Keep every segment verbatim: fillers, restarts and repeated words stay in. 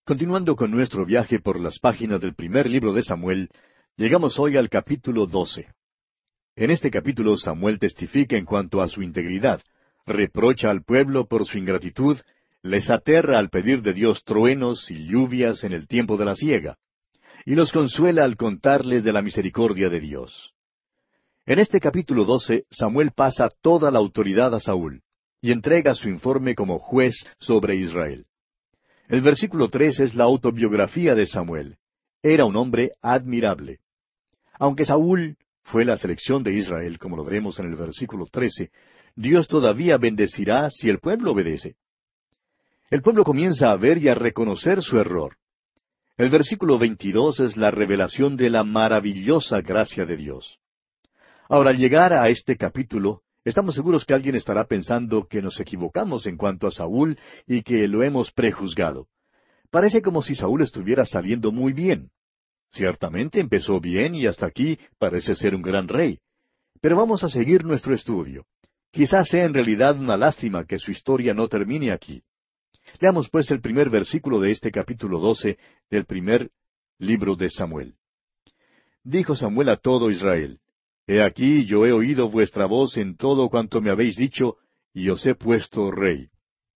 Continuando con nuestro viaje por las páginas del primer libro de Samuel, llegamos hoy al capítulo doce. En este capítulo Samuel testifica en cuanto a su integridad, reprocha al pueblo por su ingratitud, les aterra al pedir de Dios truenos y lluvias en el tiempo de la siega, y los consuela al contarles de la misericordia de Dios. En este capítulo doce Samuel pasa toda la autoridad a Saúl, y entrega su informe como juez sobre Israel. El versículo tres es la autobiografía de Samuel. Era un hombre admirable. Aunque Saúl fue la selección de Israel, como lo veremos en el versículo trece, Dios todavía bendecirá si el pueblo obedece. El pueblo comienza a ver y a reconocer su error. El versículo veintidós es la revelación de la maravillosa gracia de Dios. Ahora, al llegar a este capítulo, estamos seguros que alguien estará pensando que nos equivocamos en cuanto a Saúl y que lo hemos prejuzgado. Parece como si Saúl estuviera saliendo muy bien. Ciertamente empezó bien y hasta aquí parece ser un gran rey. Pero vamos a seguir nuestro estudio. Quizás sea en realidad una lástima que su historia no termine aquí. Leamos pues el primer versículo de este capítulo doce del primer libro de Samuel. Dijo Samuel a todo Israel: He aquí yo he oído vuestra voz en todo cuanto me habéis dicho, y os he puesto rey.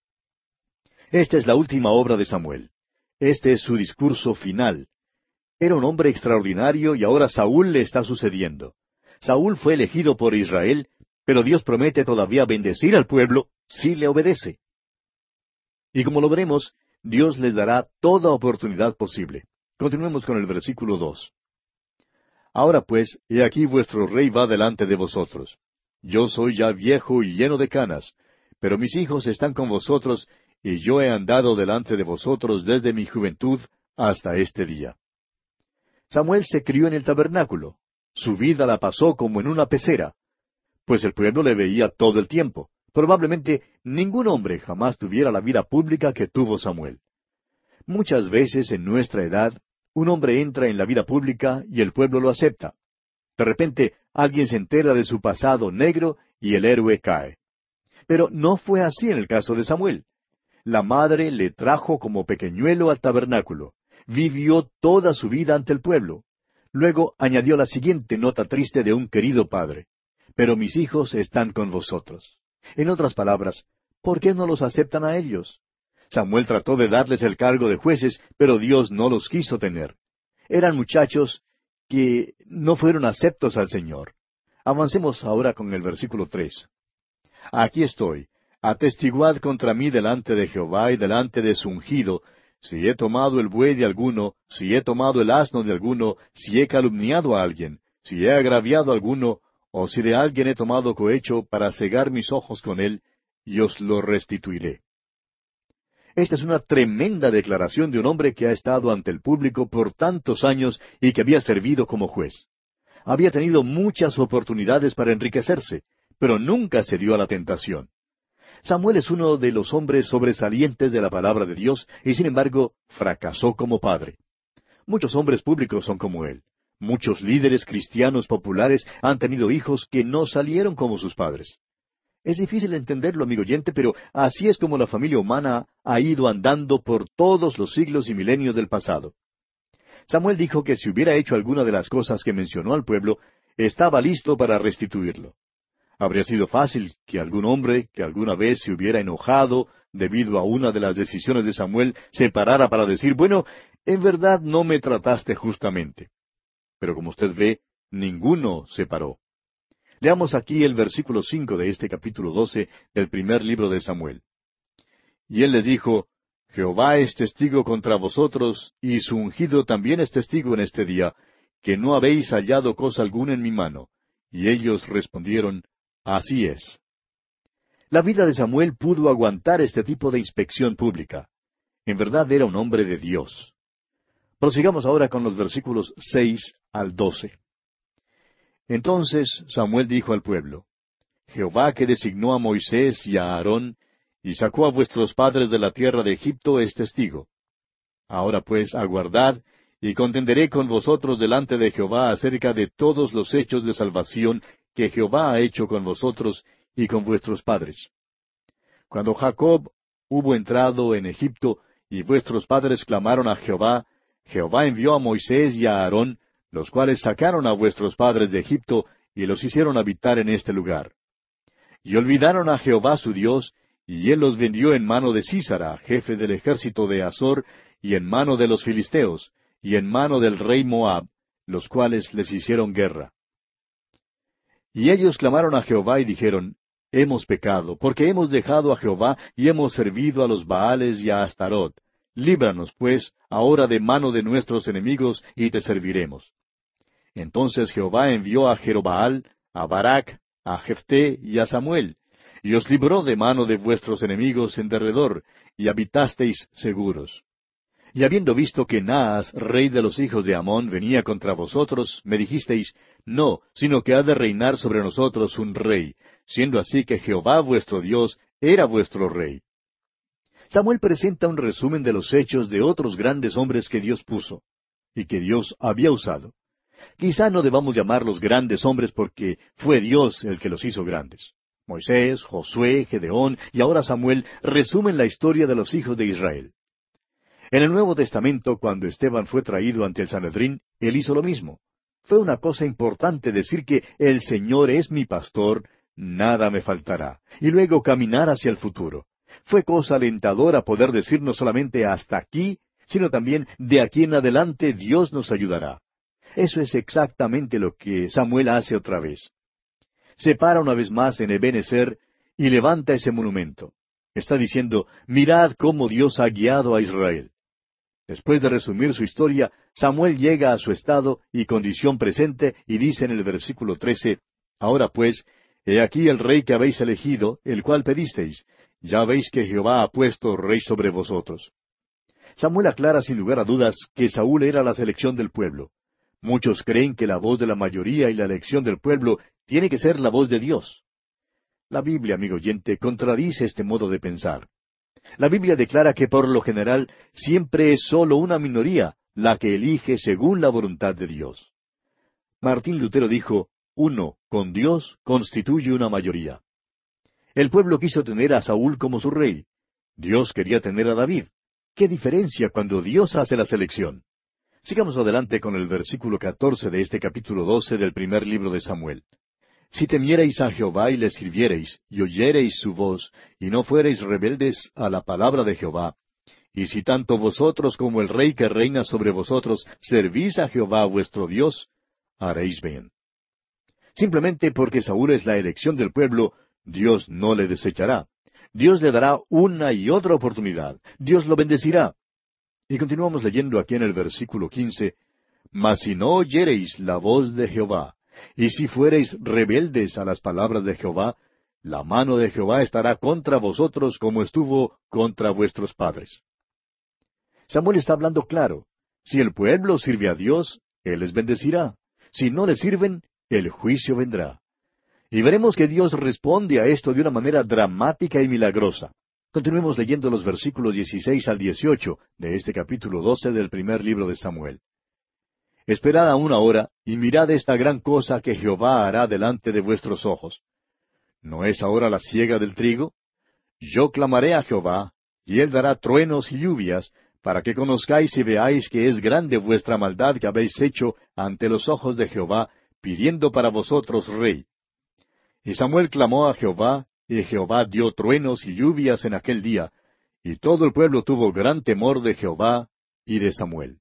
Esta es la última obra de Samuel. Este es su discurso final. Era un hombre extraordinario y ahora Saúl le está sucediendo. Saúl fue elegido por Israel, pero Dios promete todavía bendecir al pueblo si le obedece. Y como lo veremos, Dios les dará toda oportunidad posible. Continuemos con el versículo dos. Ahora pues, he aquí vuestro rey va delante de vosotros. Yo soy ya viejo y lleno de canas, pero mis hijos están con vosotros, y yo he andado delante de vosotros desde mi juventud hasta este día. Samuel se crió en el tabernáculo. Su vida la pasó como en una pecera, pues el pueblo le veía todo el tiempo. Probablemente ningún hombre jamás tuviera la vida pública que tuvo Samuel. Muchas veces en nuestra edad, un hombre entra en la vida pública y el pueblo lo acepta. De repente, alguien se entera de su pasado negro y el héroe cae. Pero no fue así en el caso de Samuel. La madre le trajo como pequeñuelo al tabernáculo. Vivió toda su vida ante el pueblo. Luego añadió la siguiente nota triste de un querido padre: Pero mis hijos están con vosotros. En otras palabras, ¿por qué no los aceptan a ellos? Samuel trató de darles el cargo de jueces, pero Dios no los quiso tener. Eran muchachos que no fueron aceptos al Señor. Avancemos ahora con el versículo tres. Aquí estoy. Atestiguad contra mí delante de Jehová y delante de su ungido, si he tomado el buey de alguno, si he tomado el asno de alguno, si he calumniado a alguien, si he agraviado a alguno, o si de alguien he tomado cohecho para cegar mis ojos con él, y os lo restituiré. Esta es una tremenda declaración de un hombre que ha estado ante el público por tantos años y que había servido como juez. Había tenido muchas oportunidades para enriquecerse, pero nunca se dio a la tentación. Samuel es uno de los hombres sobresalientes de la palabra de Dios y sin embargo fracasó como padre. Muchos hombres públicos son como él. Muchos líderes cristianos populares han tenido hijos que no salieron como sus padres. Es difícil entenderlo, amigo oyente, pero así es como la familia humana ha ido andando por todos los siglos y milenios del pasado. Samuel dijo que si hubiera hecho alguna de las cosas que mencionó al pueblo, estaba listo para restituirlo. Habría sido fácil que algún hombre que alguna vez se hubiera enojado debido a una de las decisiones de Samuel se parara para decir: bueno, en verdad no me trataste justamente. Pero como usted ve, ninguno se paró. Leamos aquí el versículo cinco de este capítulo doce del primer libro de Samuel. Y él les dijo: Jehová es testigo contra vosotros, y su ungido también es testigo en este día, que no habéis hallado cosa alguna en mi mano. Y ellos respondieron: Así es. La vida de Samuel pudo aguantar este tipo de inspección pública. En verdad era un hombre de Dios. Prosigamos ahora con los versículos seis al doce. Entonces Samuel dijo al pueblo: Jehová que designó a Moisés y a Aarón, y sacó a vuestros padres de la tierra de Egipto, es testigo. Ahora pues aguardad, y contenderé con vosotros delante de Jehová acerca de todos los hechos de salvación que Jehová ha hecho con vosotros y con vuestros padres. Cuando Jacob hubo entrado en Egipto, y vuestros padres clamaron a Jehová, Jehová envió a Moisés y a Aarón, los cuales sacaron a vuestros padres de Egipto, y los hicieron habitar en este lugar. Y olvidaron a Jehová su Dios, y él los vendió en mano de Sísara, jefe del ejército de Azor, y en mano de los filisteos, y en mano del rey Moab, los cuales les hicieron guerra. Y ellos clamaron a Jehová y dijeron, Hemos pecado, porque hemos dejado a Jehová y hemos servido a los Baales y a Astarot. Líbranos, pues, ahora de mano de nuestros enemigos, y te serviremos. Entonces Jehová envió a Jerobaal, a Barak, a Jefté y a Samuel, y os libró de mano de vuestros enemigos en derredor, y habitasteis seguros. Y habiendo visto que Naas, rey de los hijos de Amón, venía contra vosotros, me dijisteis, No, sino que ha de reinar sobre nosotros un rey, siendo así que Jehová vuestro Dios era vuestro rey. Samuel presenta un resumen de los hechos de otros grandes hombres que Dios puso, y que Dios había usado. Quizá no debamos llamarlos grandes hombres porque fue Dios el que los hizo grandes. Moisés, Josué, Gedeón y ahora Samuel resumen la historia de los hijos de Israel. En el Nuevo Testamento, cuando Esteban fue traído ante el Sanedrín, él hizo lo mismo. Fue una cosa importante decir que el Señor es mi pastor, nada me faltará, y luego caminar hacia el futuro. Fue cosa alentadora poder decir no solamente hasta aquí, sino también de aquí en adelante Dios nos ayudará. Eso es exactamente lo que Samuel hace otra vez. Se para una vez más en Ebenezer y levanta ese monumento. Está diciendo, mirad cómo Dios ha guiado a Israel. Después de resumir su historia, Samuel llega a su estado y condición presente y dice en el versículo trece, Ahora pues, he aquí el rey que habéis elegido, el cual pedisteis. Ya veis que Jehová ha puesto rey sobre vosotros. Samuel aclara sin lugar a dudas que Saúl era la selección del pueblo. Muchos creen que la voz de la mayoría y la elección del pueblo tiene que ser la voz de Dios. La Biblia, amigo oyente, contradice este modo de pensar. La Biblia declara que por lo general siempre es sólo una minoría la que elige según la voluntad de Dios. Martín Lutero dijo, uno, con Dios, constituye una mayoría. El pueblo quiso tener a Saúl como su rey. Dios quería tener a David. ¿Qué diferencia cuando Dios hace la selección? Sigamos adelante con el versículo catorce de este capítulo doce del primer libro de Samuel. Si temiereis a Jehová y le sirviereis, y oyereis su voz, y no fuereis rebeldes a la palabra de Jehová, y si tanto vosotros como el rey que reina sobre vosotros servís a Jehová vuestro Dios, haréis bien. Simplemente porque Saúl es la elección del pueblo, Dios no le desechará. Dios le dará una y otra oportunidad. Dios lo bendecirá. Y continuamos leyendo aquí en el versículo quince, Mas si no oyereis la voz de Jehová, y si fuereis rebeldes a las palabras de Jehová, la mano de Jehová estará contra vosotros como estuvo contra vuestros padres. Samuel está hablando claro. Si el pueblo sirve a Dios, Él les bendecirá. Si no le sirven, el juicio vendrá. Y veremos que Dios responde a esto de una manera dramática y milagrosa. Continuemos leyendo los versículos dieciséis al dieciocho de este capítulo doce del primer libro de Samuel. Esperad aún ahora, y mirad esta gran cosa que Jehová hará delante de vuestros ojos. ¿No es ahora la siega del trigo? Yo clamaré a Jehová, y él dará truenos y lluvias, para que conozcáis y veáis que es grande vuestra maldad que habéis hecho ante los ojos de Jehová, pidiendo para vosotros rey. Y Samuel clamó a Jehová, y Jehová dio truenos y lluvias en aquel día, y todo el pueblo tuvo gran temor de Jehová y de Samuel.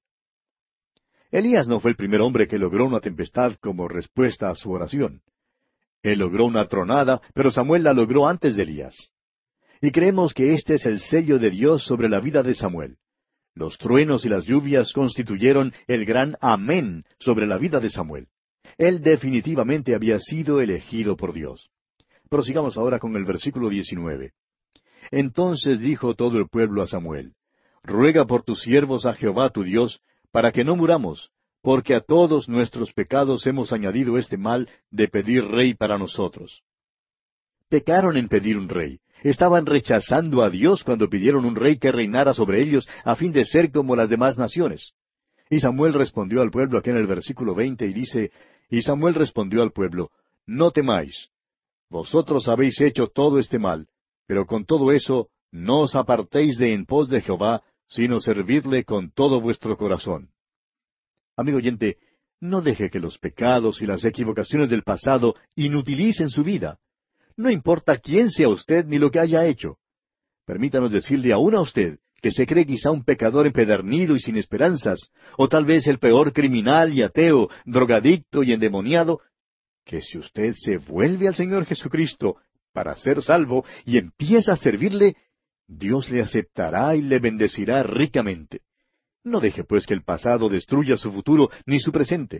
Elías no fue el primer hombre que logró una tempestad como respuesta a su oración. Él logró una tronada, pero Samuel la logró antes de Elías. Y creemos que este es el sello de Dios sobre la vida de Samuel. Los truenos y las lluvias constituyeron el gran amén sobre la vida de Samuel. Él definitivamente había sido elegido por Dios. Prosigamos ahora con el versículo diecinueve. Entonces dijo todo el pueblo a Samuel, Ruega por tus siervos a Jehová tu Dios, para que no muramos, porque a todos nuestros pecados hemos añadido este mal de pedir rey para nosotros. Pecaron en pedir un rey. Estaban rechazando a Dios cuando pidieron un rey que reinara sobre ellos a fin de ser como las demás naciones. Y Samuel respondió al pueblo aquí en el versículo veinte y dice, Y Samuel respondió al pueblo, No temáis. Vosotros habéis hecho todo este mal, pero con todo eso no os apartéis de en pos de Jehová, sino servidle con todo vuestro corazón. Amigo oyente, no deje que los pecados y las equivocaciones del pasado inutilicen su vida. No importa quién sea usted ni lo que haya hecho. Permítanos decirle aún a usted, que se cree quizá un pecador empedernido y sin esperanzas, o tal vez el peor criminal y ateo, drogadicto y endemoniado, que si usted se vuelve al Señor Jesucristo para ser salvo y empieza a servirle, Dios le aceptará y le bendecirá ricamente. No deje pues que el pasado destruya su futuro ni su presente.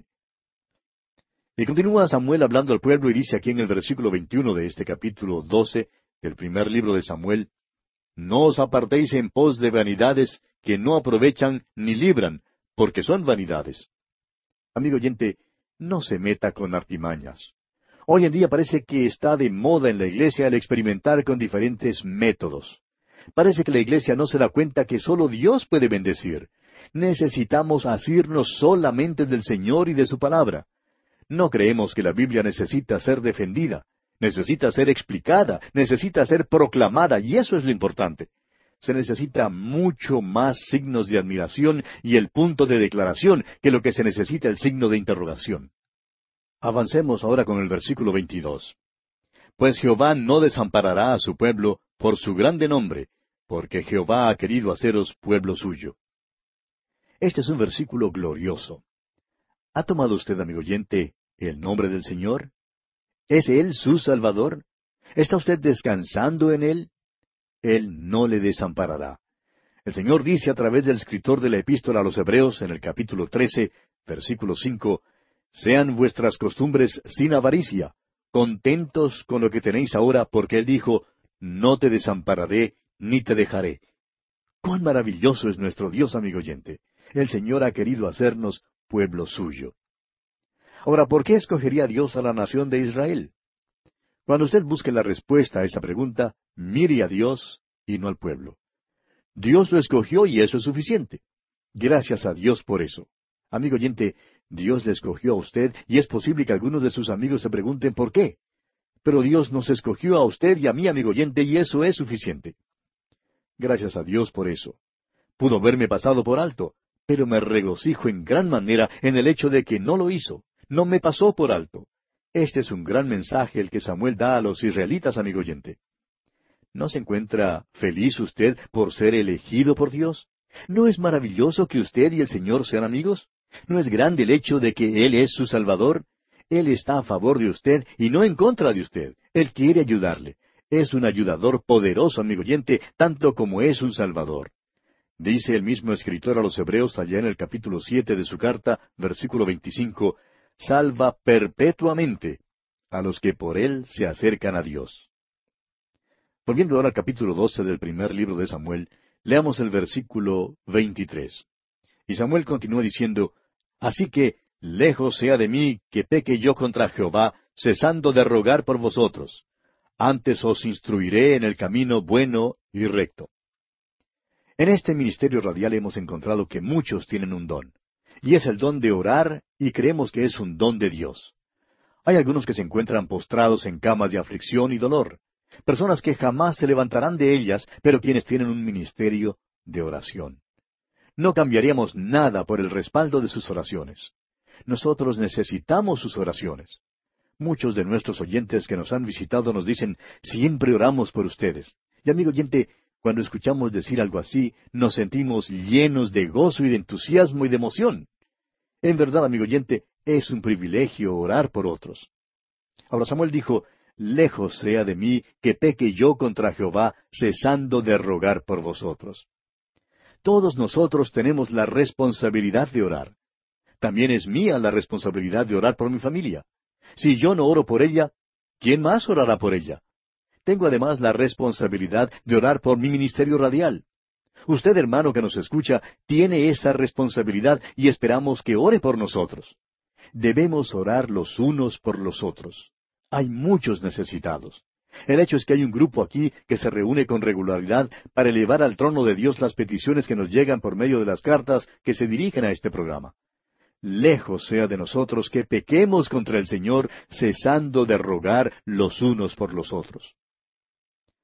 Y continúa Samuel hablando al pueblo y dice aquí en el versículo veintiuno de este capítulo doce del primer libro de Samuel: No os apartéis en pos de vanidades que no aprovechan ni libran, porque son vanidades. Amigo oyente, no se meta con artimañas. Hoy en día parece que está de moda en la iglesia el experimentar con diferentes métodos. Parece que la iglesia no se da cuenta que solo Dios puede bendecir. Necesitamos asirnos solamente del Señor y de su palabra. No creemos que la Biblia necesita ser defendida, necesita ser explicada, necesita ser proclamada, y eso es lo importante. Se necesita mucho más signos de admiración y el punto de declaración que lo que se necesita el signo de interrogación. Avancemos ahora con el versículo veintidós. Pues Jehová no desamparará a su pueblo por su grande nombre, porque Jehová ha querido haceros pueblo suyo. Este es un versículo glorioso. ¿Ha tomado usted, amigo oyente, el nombre del Señor? ¿Es Él su Salvador? ¿Está usted descansando en Él? Él no le desamparará. El Señor dice a través del escritor de la Epístola a los Hebreos, en el capítulo trece, versículo cinco, Sean vuestras costumbres sin avaricia, contentos con lo que tenéis ahora, porque Él dijo, No te desampararé, ni te dejaré. ¡Cuán maravilloso es nuestro Dios, amigo oyente! El Señor ha querido hacernos pueblo suyo. Ahora, ¿por qué escogería Dios a la nación de Israel? Cuando usted busque la respuesta a esa pregunta, mire a Dios y no al pueblo. Dios lo escogió y eso es suficiente. Gracias a Dios por eso. Amigo oyente, Dios le escogió a usted y es posible que algunos de sus amigos se pregunten por qué. Pero Dios nos escogió a usted y a mí, amigo oyente, y eso es suficiente. Gracias a Dios por eso. Pudo haberme pasado por alto, pero me regocijo en gran manera en el hecho de que no lo hizo. No me pasó por alto. Este es un gran mensaje el que Samuel da a los israelitas, amigo oyente. ¿No se encuentra feliz usted por ser elegido por Dios? ¿No es maravilloso que usted y el Señor sean amigos? ¿No es grande el hecho de que Él es su Salvador? Él está a favor de usted y no en contra de usted. Él quiere ayudarle. Es un ayudador poderoso, amigo oyente, tanto como es un Salvador. Dice el mismo escritor a los Hebreos allá en el capítulo siete de su carta, versículo veinticinco, salva perpetuamente a los que por Él se acercan a Dios. Volviendo ahora al capítulo doce del primer libro de Samuel, leamos el versículo veintitrés. Y Samuel continúa diciendo, Así que, lejos sea de mí que peque yo contra Jehová, cesando de rogar por vosotros. Antes os instruiré en el camino bueno y recto. En este ministerio radial hemos encontrado que muchos tienen un don, y es el don de orar, y creemos que es un don de Dios. Hay algunos que se encuentran postrados en camas de aflicción y dolor, personas que jamás se levantarán de ellas, pero quienes tienen un ministerio de oración. No cambiaríamos nada por el respaldo de sus oraciones. Nosotros necesitamos sus oraciones. Muchos de nuestros oyentes que nos han visitado nos dicen, siempre oramos por ustedes. Y amigo oyente, cuando escuchamos decir algo así, nos sentimos llenos de gozo y de entusiasmo y de emoción. En verdad, amigo oyente, es un privilegio orar por otros. Ahora Samuel dijo, lejos sea de mí que peque yo contra Jehová, cesando de rogar por vosotros. Todos nosotros tenemos la responsabilidad de orar. También es mía la responsabilidad de orar por mi familia. Si yo no oro por ella, ¿quién más orará por ella? Tengo además la responsabilidad de orar por mi ministerio radial. Usted, hermano que nos escucha, tiene esa responsabilidad y esperamos que ore por nosotros. Debemos orar los unos por los otros. Hay muchos necesitados. El hecho es que hay un grupo aquí que se reúne con regularidad para elevar al trono de Dios las peticiones que nos llegan por medio de las cartas que se dirigen a este programa. Lejos sea de nosotros que pequemos contra el Señor, cesando de rogar los unos por los otros.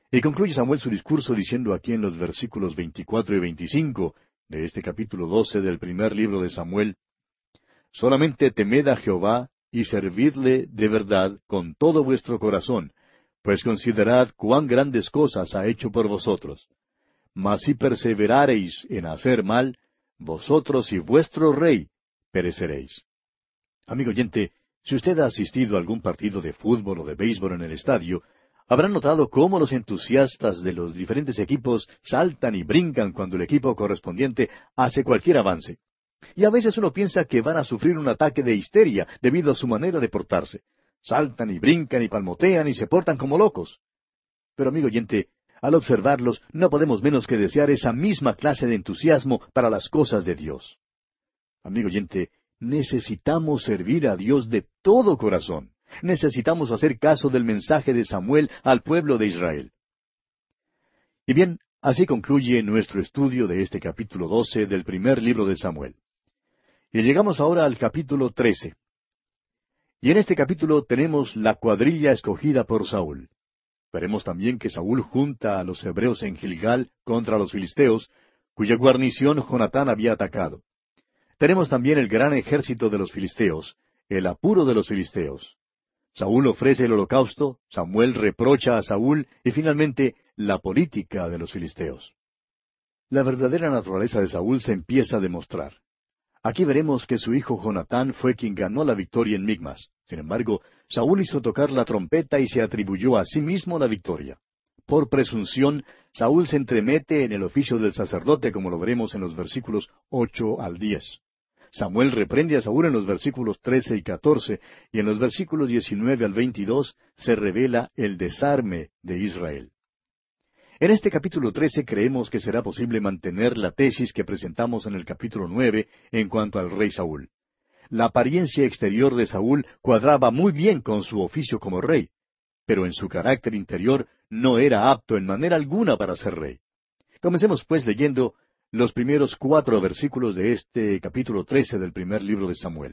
Y concluye Samuel su discurso diciendo aquí en los versículos veinticuatro y veinticinco de este capítulo doce del primer libro de Samuel: Solamente temed a Jehová y servidle de verdad con todo vuestro corazón, pues considerad cuán grandes cosas ha hecho por vosotros. Mas si perseverareis en hacer mal, vosotros y vuestro rey pereceréis. Amigo oyente, si usted ha asistido a algún partido de fútbol o de béisbol en el estadio, habrá notado cómo los entusiastas de los diferentes equipos saltan y brincan cuando el equipo correspondiente hace cualquier avance. Y a veces uno piensa que van a sufrir un ataque de histeria debido a su manera de portarse. Saltan y brincan y palmotean y se portan como locos. Pero amigo oyente, al observarlos no podemos menos que desear esa misma clase de entusiasmo para las cosas de Dios. Amigo oyente, necesitamos servir a Dios de todo corazón. Necesitamos hacer caso del mensaje de Samuel al pueblo de Israel. Y bien, así concluye nuestro estudio de este capítulo doce del primer libro de Samuel. Y llegamos ahora al capítulo trece. Y en este capítulo tenemos la cuadrilla escogida por Saúl. Veremos también que Saúl junta a los hebreos en Gilgal contra los filisteos, cuya guarnición Jonatán había atacado. Tenemos también el gran ejército de los filisteos, el apuro de los filisteos. Saúl ofrece el holocausto, Samuel reprocha a Saúl y finalmente la política de los filisteos. La verdadera naturaleza de Saúl se empieza a demostrar. Aquí veremos que su hijo Jonatán fue quien ganó la victoria en Micmas. Sin embargo, Saúl hizo tocar la trompeta y se atribuyó a sí mismo la victoria. Por presunción, Saúl se entremete en el oficio del sacerdote, como lo veremos en los versículos ocho al diez. Samuel reprende a Saúl en los versículos trece y catorce, y en los versículos diecinueve al veintidós se revela el desarme de Israel. En este capítulo trece creemos que será posible mantener la tesis que presentamos en el capítulo nueve en cuanto al rey Saúl. La apariencia exterior de Saúl cuadraba muy bien con su oficio como rey, pero en su carácter interior no era apto en manera alguna para ser rey. Comencemos pues leyendo los primeros cuatro versículos de este capítulo trece del primer libro de Samuel.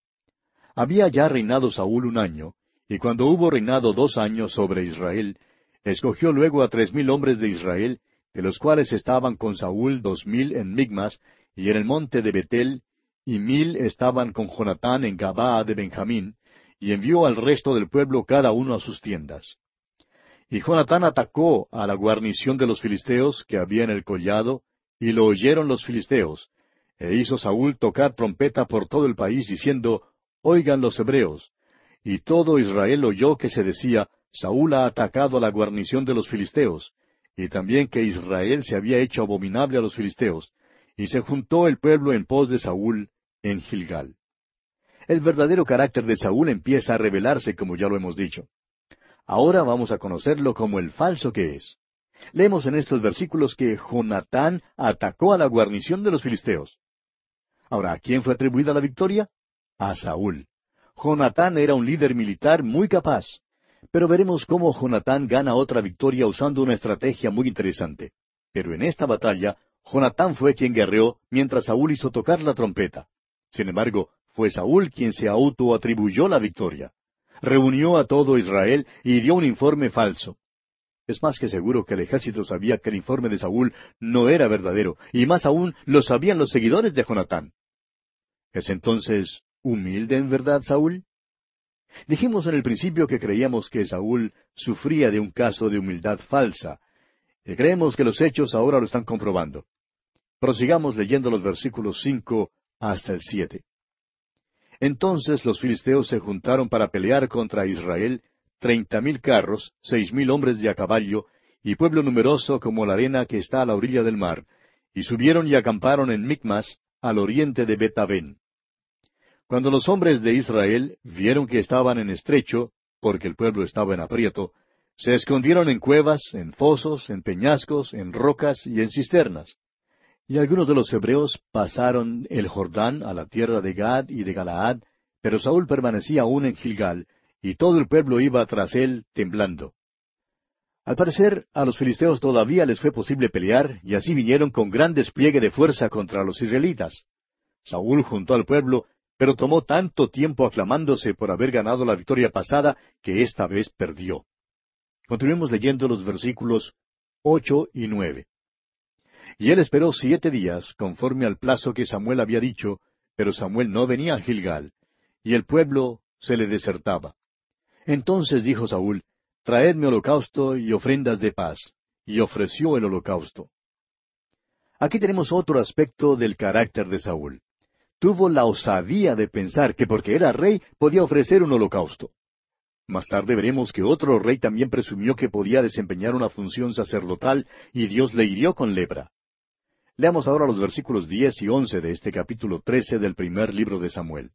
Había ya reinado Saúl un año, y cuando hubo reinado dos años sobre Israel, escogió luego a tres mil hombres de Israel, de los cuales estaban con Saúl dos mil en Micmas y en el monte de Betel, y mil estaban con Jonatán en Gabaa de Benjamín, y envió al resto del pueblo cada uno a sus tiendas. Y Jonatán atacó a la guarnición de los filisteos que había en el collado, y lo oyeron los filisteos, e hizo Saúl tocar trompeta por todo el país, diciendo: Oigan los hebreos. Y todo Israel oyó que se decía: Saúl ha atacado a la guarnición de los filisteos, y también que Israel se había hecho abominable a los filisteos, y se juntó el pueblo en pos de Saúl en Gilgal. El verdadero carácter de Saúl empieza a revelarse, como ya lo hemos dicho. Ahora vamos a conocerlo como el falso que es. Leemos en estos versículos que Jonatán atacó a la guarnición de los filisteos. Ahora, ¿a quién fue atribuida la victoria? A Saúl. Jonatán era un líder militar muy capaz. Pero veremos cómo Jonatán gana otra victoria usando una estrategia muy interesante. Pero en esta batalla, Jonatán fue quien guerreó mientras Saúl hizo tocar la trompeta. Sin embargo, fue Saúl quien se autoatribuyó la victoria. Reunió a todo Israel y dio un informe falso. Es más que seguro que el ejército sabía que el informe de Saúl no era verdadero, y más aún lo sabían los seguidores de Jonatán. ¿Es entonces humilde en verdad Saúl? Dijimos en el principio que creíamos que Saúl sufría de un caso de humildad falsa, y creemos que los hechos ahora lo están comprobando. Prosigamos leyendo los versículos cinco hasta el siete. Entonces los filisteos se juntaron para pelear contra Israel, treinta mil carros, seis mil hombres de a caballo, y pueblo numeroso como la arena que está a la orilla del mar, y subieron y acamparon en Micmas, al oriente de Bet-Aven. Cuando los hombres de Israel vieron que estaban en estrecho, porque el pueblo estaba en aprieto, se escondieron en cuevas, en fosos, en peñascos, en rocas y en cisternas. Y algunos de los hebreos pasaron el Jordán a la tierra de Gad y de Galaad, pero Saúl permanecía aún en Gilgal, y todo el pueblo iba tras él temblando. Al parecer, a los filisteos todavía les fue posible pelear, y así vinieron con gran despliegue de fuerza contra los israelitas. Saúl juntó al pueblo, pero tomó tanto tiempo aclamándose por haber ganado la victoria pasada, que esta vez perdió. Continuemos leyendo los versículos ocho y nueve. Y él esperó siete días, conforme al plazo que Samuel había dicho, pero Samuel no venía a Gilgal, y el pueblo se le desertaba. Entonces dijo Saúl, Traedme holocausto y ofrendas de paz. Y ofreció el holocausto. Aquí tenemos otro aspecto del carácter de Saúl. Tuvo la osadía de pensar que porque era rey podía ofrecer un holocausto. Más tarde veremos que otro rey también presumió que podía desempeñar una función sacerdotal y Dios le hirió con lepra. Leamos ahora los versículos diez y once de este capítulo trece del primer libro de Samuel.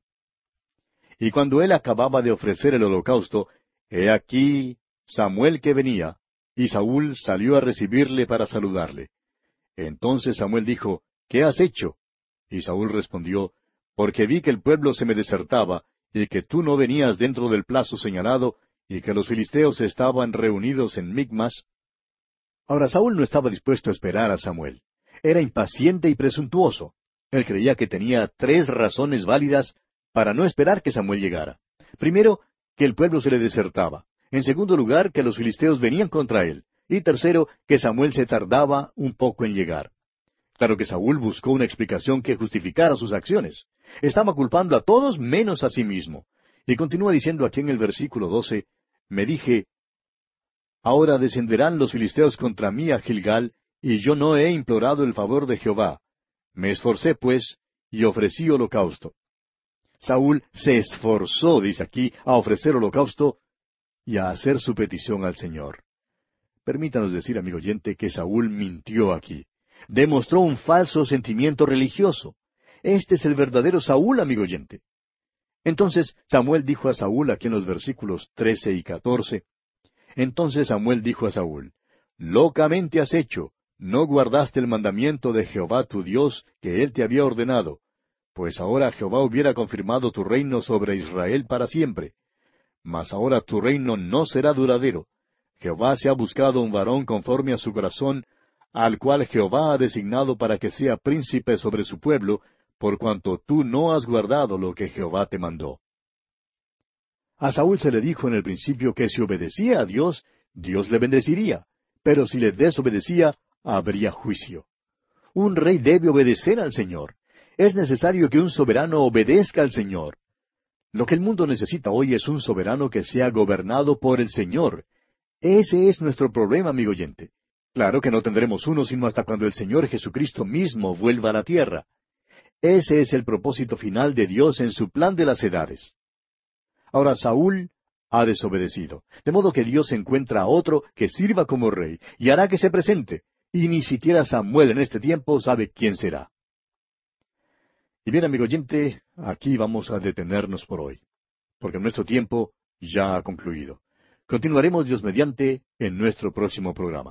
Y cuando él acababa de ofrecer el holocausto, he aquí Samuel que venía, y Saúl salió a recibirle para saludarle. Entonces Samuel dijo, ¿Qué has hecho? Y Saúl respondió, Porque vi que el pueblo se me desertaba, y que tú no venías dentro del plazo señalado, y que los filisteos estaban reunidos en Micmas. Ahora Saúl no estaba dispuesto a esperar a Samuel. Era impaciente y presuntuoso. Él creía que tenía tres razones válidas para no esperar que Samuel llegara. Primero, que el pueblo se le desertaba. En segundo lugar, que los filisteos venían contra él. Y tercero, que Samuel se tardaba un poco en llegar. Claro que Saúl buscó una explicación que justificara sus acciones. Estaba culpando a todos menos a sí mismo. Y continúa diciendo aquí en el versículo doce, Me dije, Ahora descenderán los filisteos contra mí a Gilgal, y yo no he implorado el favor de Jehová. Me esforcé, pues, y ofrecí holocausto. Saúl se esforzó, dice aquí, a ofrecer holocausto y a hacer su petición al Señor. Permítanos decir, amigo oyente, que Saúl mintió aquí. Demostró un falso sentimiento religioso. Este es el verdadero Saúl, amigo oyente. Entonces Samuel dijo a Saúl, aquí en los versículos trece y catorce, Entonces Samuel dijo a Saúl, Locamente has hecho, no guardaste el mandamiento de Jehová tu Dios que él te había ordenado, pues ahora Jehová hubiera confirmado tu reino sobre Israel para siempre. Mas ahora tu reino no será duradero. Jehová se ha buscado un varón conforme a su corazón, al cual Jehová ha designado para que sea príncipe sobre su pueblo, por cuanto tú no has guardado lo que Jehová te mandó. A Saúl se le dijo en el principio que si obedecía a Dios, Dios le bendeciría, pero si le desobedecía, habría juicio. Un rey debe obedecer al Señor. Es necesario que un soberano obedezca al Señor. Lo que el mundo necesita hoy es un soberano que sea gobernado por el Señor. Ese es nuestro problema, amigo oyente. Claro que no tendremos uno sino hasta cuando el Señor Jesucristo mismo vuelva a la tierra. Ese es el propósito final de Dios en su plan de las edades. Ahora Saúl ha desobedecido, de modo que Dios encuentra a otro que sirva como rey y hará que se presente, y ni siquiera Samuel en este tiempo sabe quién será. Y bien, amigo oyente, aquí vamos a detenernos por hoy, porque nuestro tiempo ya ha concluido. Continuaremos, Dios mediante, en nuestro próximo programa.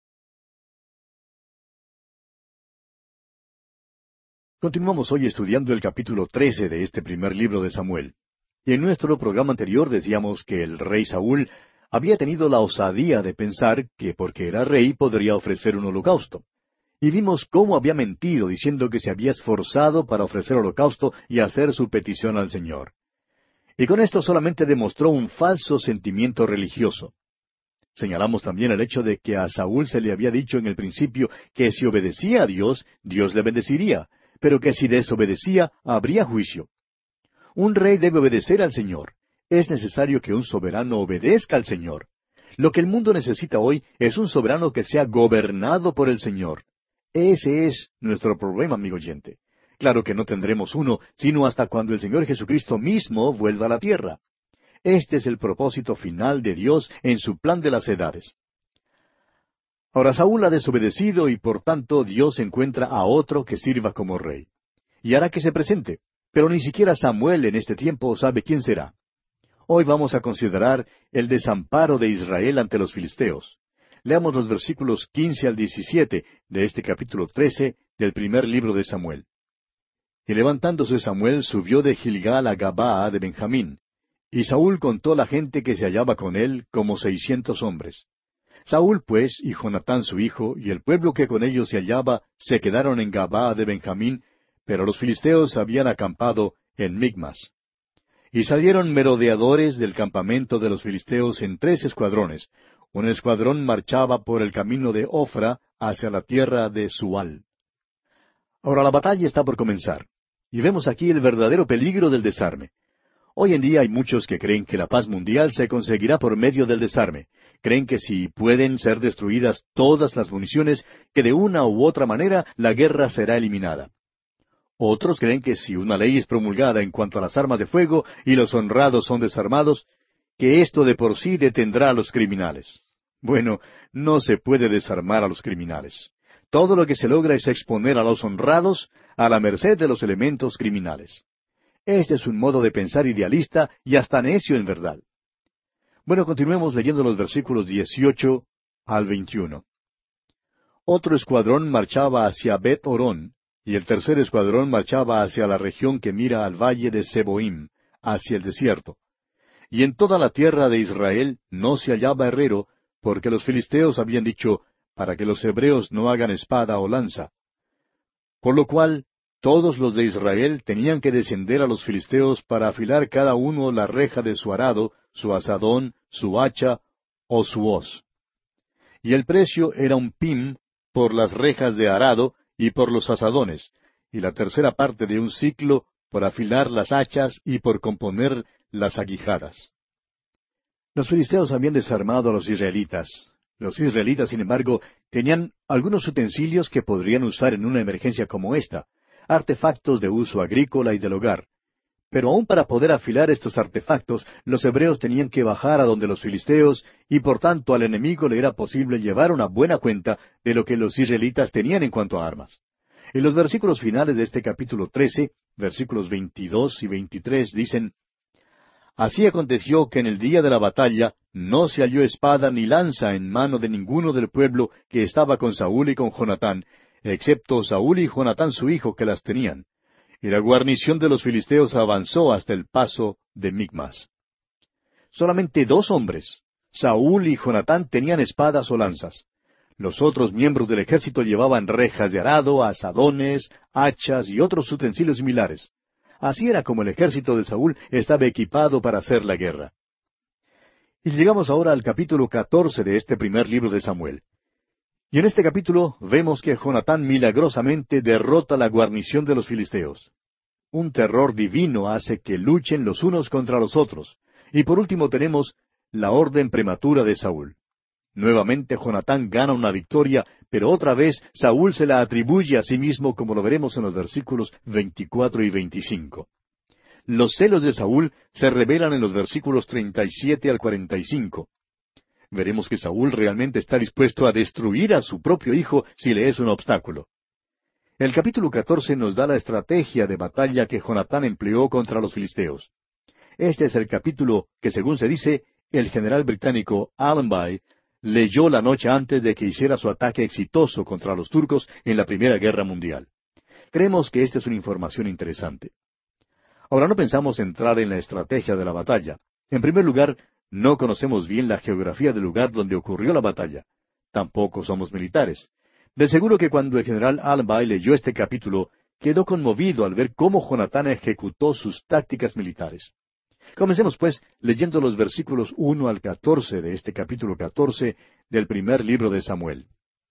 Continuamos hoy estudiando el capítulo trece de este primer libro de Samuel. Y en nuestro programa anterior decíamos que el rey Saúl había tenido la osadía de pensar que porque era rey podría ofrecer un holocausto. Y vimos cómo había mentido diciendo que se había esforzado para ofrecer holocausto y hacer su petición al Señor. Y con esto solamente demostró un falso sentimiento religioso. Señalamos también el hecho de que a Saúl se le había dicho en el principio que si obedecía a Dios, Dios le bendeciría, pero que si desobedecía, habría juicio. Un rey debe obedecer al Señor. Es necesario que un soberano obedezca al Señor. Lo que el mundo necesita hoy es un soberano que sea gobernado por el Señor. Ese es nuestro problema, amigo oyente. Claro que no tendremos uno, sino hasta cuando el Señor Jesucristo mismo vuelva a la tierra. Este es el propósito final de Dios en su plan de las edades. Ahora Saúl ha desobedecido y por tanto Dios encuentra a otro que sirva como rey. Y hará que se presente, pero ni siquiera Samuel en este tiempo sabe quién será. Hoy vamos a considerar el desamparo de Israel ante los filisteos. Leamos los versículos quince al diecisiete de este capítulo trece del primer libro de Samuel. Y levantándose Samuel subió de Gilgal a Gabaa de Benjamín. Y Saúl contó la gente que se hallaba con él, como seiscientos hombres. Saúl pues, y Jonatán su hijo, y el pueblo que con ellos se hallaba, se quedaron en Gabaa de Benjamín, pero los filisteos habían acampado en Micmas. Y salieron merodeadores del campamento de los filisteos en tres escuadrones, Un escuadrón marchaba por el camino de Ofra hacia la tierra de Sual. Ahora la batalla está por comenzar, y vemos aquí el verdadero peligro del desarme. Hoy en día hay muchos que creen que la paz mundial se conseguirá por medio del desarme. Creen que si pueden ser destruidas todas las municiones, que de una u otra manera la guerra será eliminada. Otros creen que si una ley es promulgada en cuanto a las armas de fuego y los honrados son desarmados, que esto de por sí detendrá a los criminales. Bueno, no se puede desarmar a los criminales. Todo lo que se logra es exponer a los honrados a la merced de los elementos criminales. Este es un modo de pensar idealista y hasta necio en verdad. Bueno, continuemos leyendo los versículos dieciocho al veintiuno. Otro escuadrón marchaba hacia Bet Horón, y el tercer escuadrón marchaba hacia la región que mira al valle de Seboim, hacia el desierto. Y en toda la tierra de Israel no se hallaba herrero, porque los filisteos habían dicho, para que los hebreos no hagan espada o lanza. Por lo cual, todos los de Israel tenían que descender a los filisteos para afilar cada uno la reja de su arado, su asadón, su hacha o su hoz. Y el precio era un pim por las rejas de arado y por los asadones, y la tercera parte de un siclo por afilar las hachas y por componer las aguijadas. Los filisteos habían desarmado a los israelitas. Los israelitas, sin embargo, tenían algunos utensilios que podrían usar en una emergencia como esta, artefactos de uso agrícola y del hogar. Pero aun para poder afilar estos artefactos, los hebreos tenían que bajar a donde los filisteos, y por tanto al enemigo le era posible llevar una buena cuenta de lo que los israelitas tenían en cuanto a armas. En los versículos finales de este capítulo trece, versículos veintidós y veintitrés, dicen, Así aconteció que en el día de la batalla no se halló espada ni lanza en mano de ninguno del pueblo que estaba con Saúl y con Jonatán, excepto Saúl y Jonatán su hijo que las tenían. Y la guarnición de los filisteos avanzó hasta el paso de Micmas. Solamente dos hombres, Saúl y Jonatán, tenían espadas o lanzas. Los otros miembros del ejército llevaban rejas de arado, asadones, hachas y otros utensilios similares. Así era como el ejército de Saúl estaba equipado para hacer la guerra. Y llegamos ahora al capítulo catorce de este primer libro de Samuel. Y en este capítulo vemos que Jonatán milagrosamente derrota la guarnición de los filisteos. Un terror divino hace que luchen los unos contra los otros. Y por último tenemos la orden prematura de Saúl. Nuevamente Jonatán gana una victoria, pero otra vez Saúl se la atribuye a sí mismo, como lo veremos en los versículos veinticuatro y veinticinco. Los celos de Saúl se revelan en los versículos treinta y siete al cuarenta y cinco. Veremos que Saúl realmente está dispuesto a destruir a su propio hijo si le es un obstáculo. El capítulo catorce nos da la estrategia de batalla que Jonatán empleó contra los filisteos. Este es el capítulo que, según se dice, el general británico Allenby leyó la noche antes de que hiciera su ataque exitoso contra los turcos en la Primera Guerra Mundial. Creemos que esta es una información interesante. Ahora no pensamos entrar en la estrategia de la batalla. En primer lugar, no conocemos bien la geografía del lugar donde ocurrió la batalla. Tampoco somos militares. De seguro que cuando el general Allenby leyó este capítulo, quedó conmovido al ver cómo Jonatán ejecutó sus tácticas militares. Comencemos, pues, leyendo los versículos uno al catorce de este capítulo catorce del primer libro de Samuel.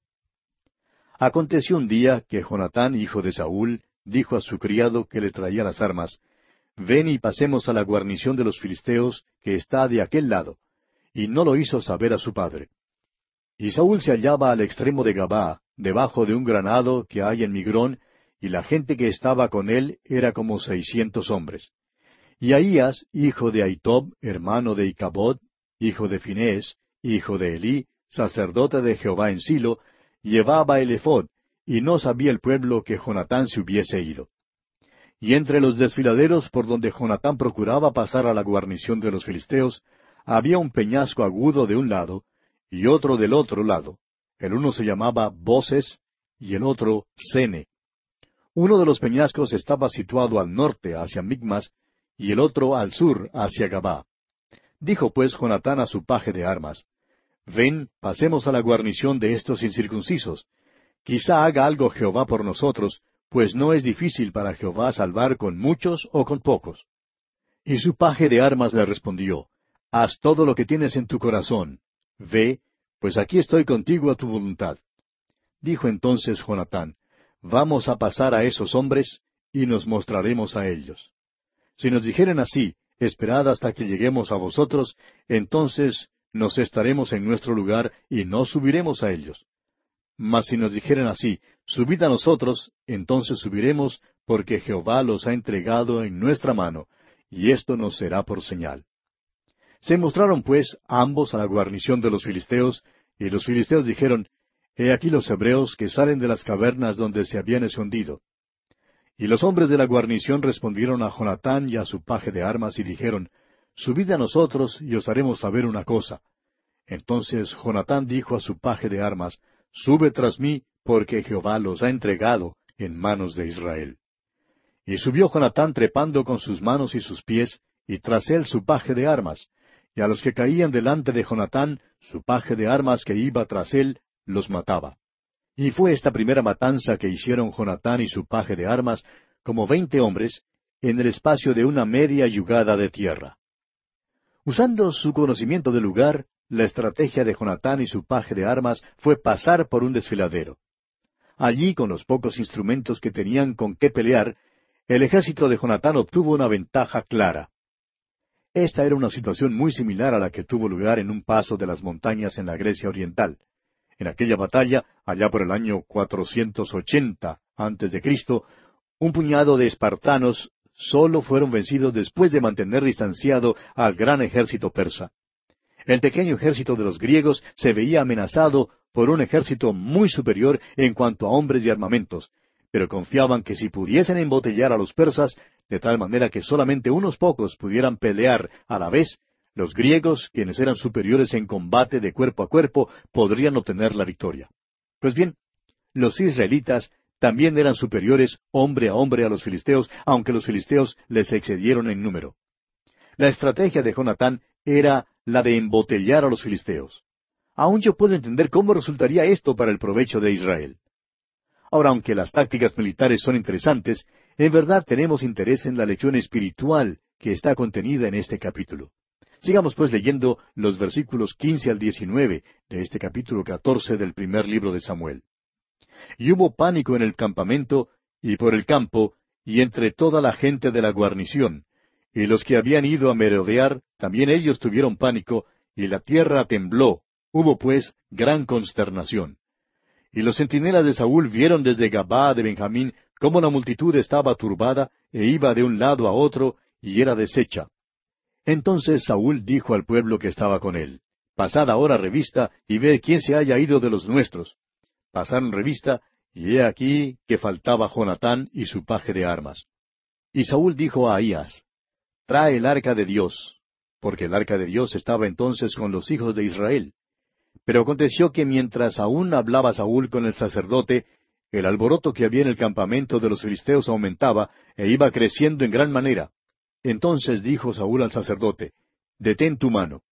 Aconteció un día que Jonatán, hijo de Saúl, dijo a su criado que le traía las armas, Ven y pasemos a la guarnición de los filisteos, que está de aquel lado. Y no lo hizo saber a su padre. Y Saúl se hallaba al extremo de Gabá, debajo de un granado que hay en Migrón, y la gente que estaba con él era como seiscientos hombres. Y Ahías, hijo de Ahitob, hermano de Icabod, hijo de Finés, hijo de Elí, sacerdote de Jehová en Silo, llevaba el ephod, y no sabía el pueblo que Jonatán se hubiese ido. Y entre los desfiladeros por donde Jonatán procuraba pasar a la guarnición de los filisteos, había un peñasco agudo de un lado, y otro del otro lado. El uno se llamaba Boses, y el otro Sene. Uno de los peñascos estaba situado al norte, hacia Micmas, y el otro al sur, hacia Gabá. Dijo pues Jonatán a su paje de armas, Ven, pasemos a la guarnición de estos incircuncisos. Quizá haga algo Jehová por nosotros, pues no es difícil para Jehová salvar con muchos o con pocos. Y su paje de armas le respondió, Haz todo lo que tienes en tu corazón. Ve, Pues aquí estoy contigo a tu voluntad. Dijo entonces Jonatán, Vamos a pasar a esos hombres, y nos mostraremos a ellos. Si nos dijeren así, Esperad hasta que lleguemos a vosotros, entonces nos estaremos en nuestro lugar, y no subiremos a ellos. Mas si nos dijeren así, Subid a nosotros, entonces subiremos, porque Jehová los ha entregado en nuestra mano, y esto nos será por señal. Se mostraron pues ambos a la guarnición de los filisteos, y los filisteos dijeron, He aquí los hebreos que salen de las cavernas donde se habían escondido. Y los hombres de la guarnición respondieron a Jonatán y a su paje de armas y dijeron, Subid a nosotros y os haremos saber una cosa. Entonces Jonatán dijo a su paje de armas, Sube tras mí, porque Jehová los ha entregado en manos de Israel. Y subió Jonatán trepando con sus manos y sus pies, y tras él su paje de armas, y a los que caían delante de Jonatán, su paje de armas que iba tras él, los mataba. Y fue esta primera matanza que hicieron Jonatán y su paje de armas, como veinte hombres, en el espacio de una media yugada de tierra. Usando su conocimiento del lugar, la estrategia de Jonatán y su paje de armas fue pasar por un desfiladero. Allí, con los pocos instrumentos que tenían con qué pelear, el ejército de Jonatán obtuvo una ventaja clara. Esta era una situación muy similar a la que tuvo lugar en un paso de las montañas en la Grecia oriental. En aquella batalla, allá por el año cuatrocientos ochenta antes de Cristo, un puñado de espartanos solo fueron vencidos después de mantener distanciado al gran ejército persa. El pequeño ejército de los griegos se veía amenazado por un ejército muy superior en cuanto a hombres y armamentos, pero confiaban que si pudiesen embotellar a los persas, de tal manera que solamente unos pocos pudieran pelear a la vez, los griegos, quienes eran superiores en combate de cuerpo a cuerpo, podrían obtener la victoria. Pues bien, los israelitas también eran superiores hombre a hombre a los filisteos, aunque los filisteos les excedieron en número. La estrategia de Jonatán era la de embotellar a los filisteos. Aún yo puedo entender cómo resultaría esto para el provecho de Israel. Ahora, aunque las tácticas militares son interesantes, en verdad tenemos interés en la lección espiritual que está contenida en este capítulo. Sigamos pues leyendo los versículos quince al diecinueve de este capítulo catorce del primer libro de Samuel. Y hubo pánico en el campamento, y por el campo, y entre toda la gente de la guarnición, y los que habían ido a merodear, también ellos tuvieron pánico, y la tierra tembló, hubo pues gran consternación. Y los centinelas de Saúl vieron desde Gabaa de Benjamín cómo la multitud estaba turbada, e iba de un lado a otro, y era deshecha. Entonces Saúl dijo al pueblo que estaba con él, Pasad ahora revista, y ved quién se haya ido de los nuestros. Pasaron revista, y he aquí que faltaba Jonatán y su paje de armas. Y Saúl dijo a Ahías, Trae el arca de Dios, porque el arca de Dios estaba entonces con los hijos de Israel. Pero aconteció que mientras aún hablaba Saúl con el sacerdote, el alboroto que había en el campamento de los filisteos aumentaba, e iba creciendo en gran manera. Entonces dijo Saúl al sacerdote, Detén tu mano.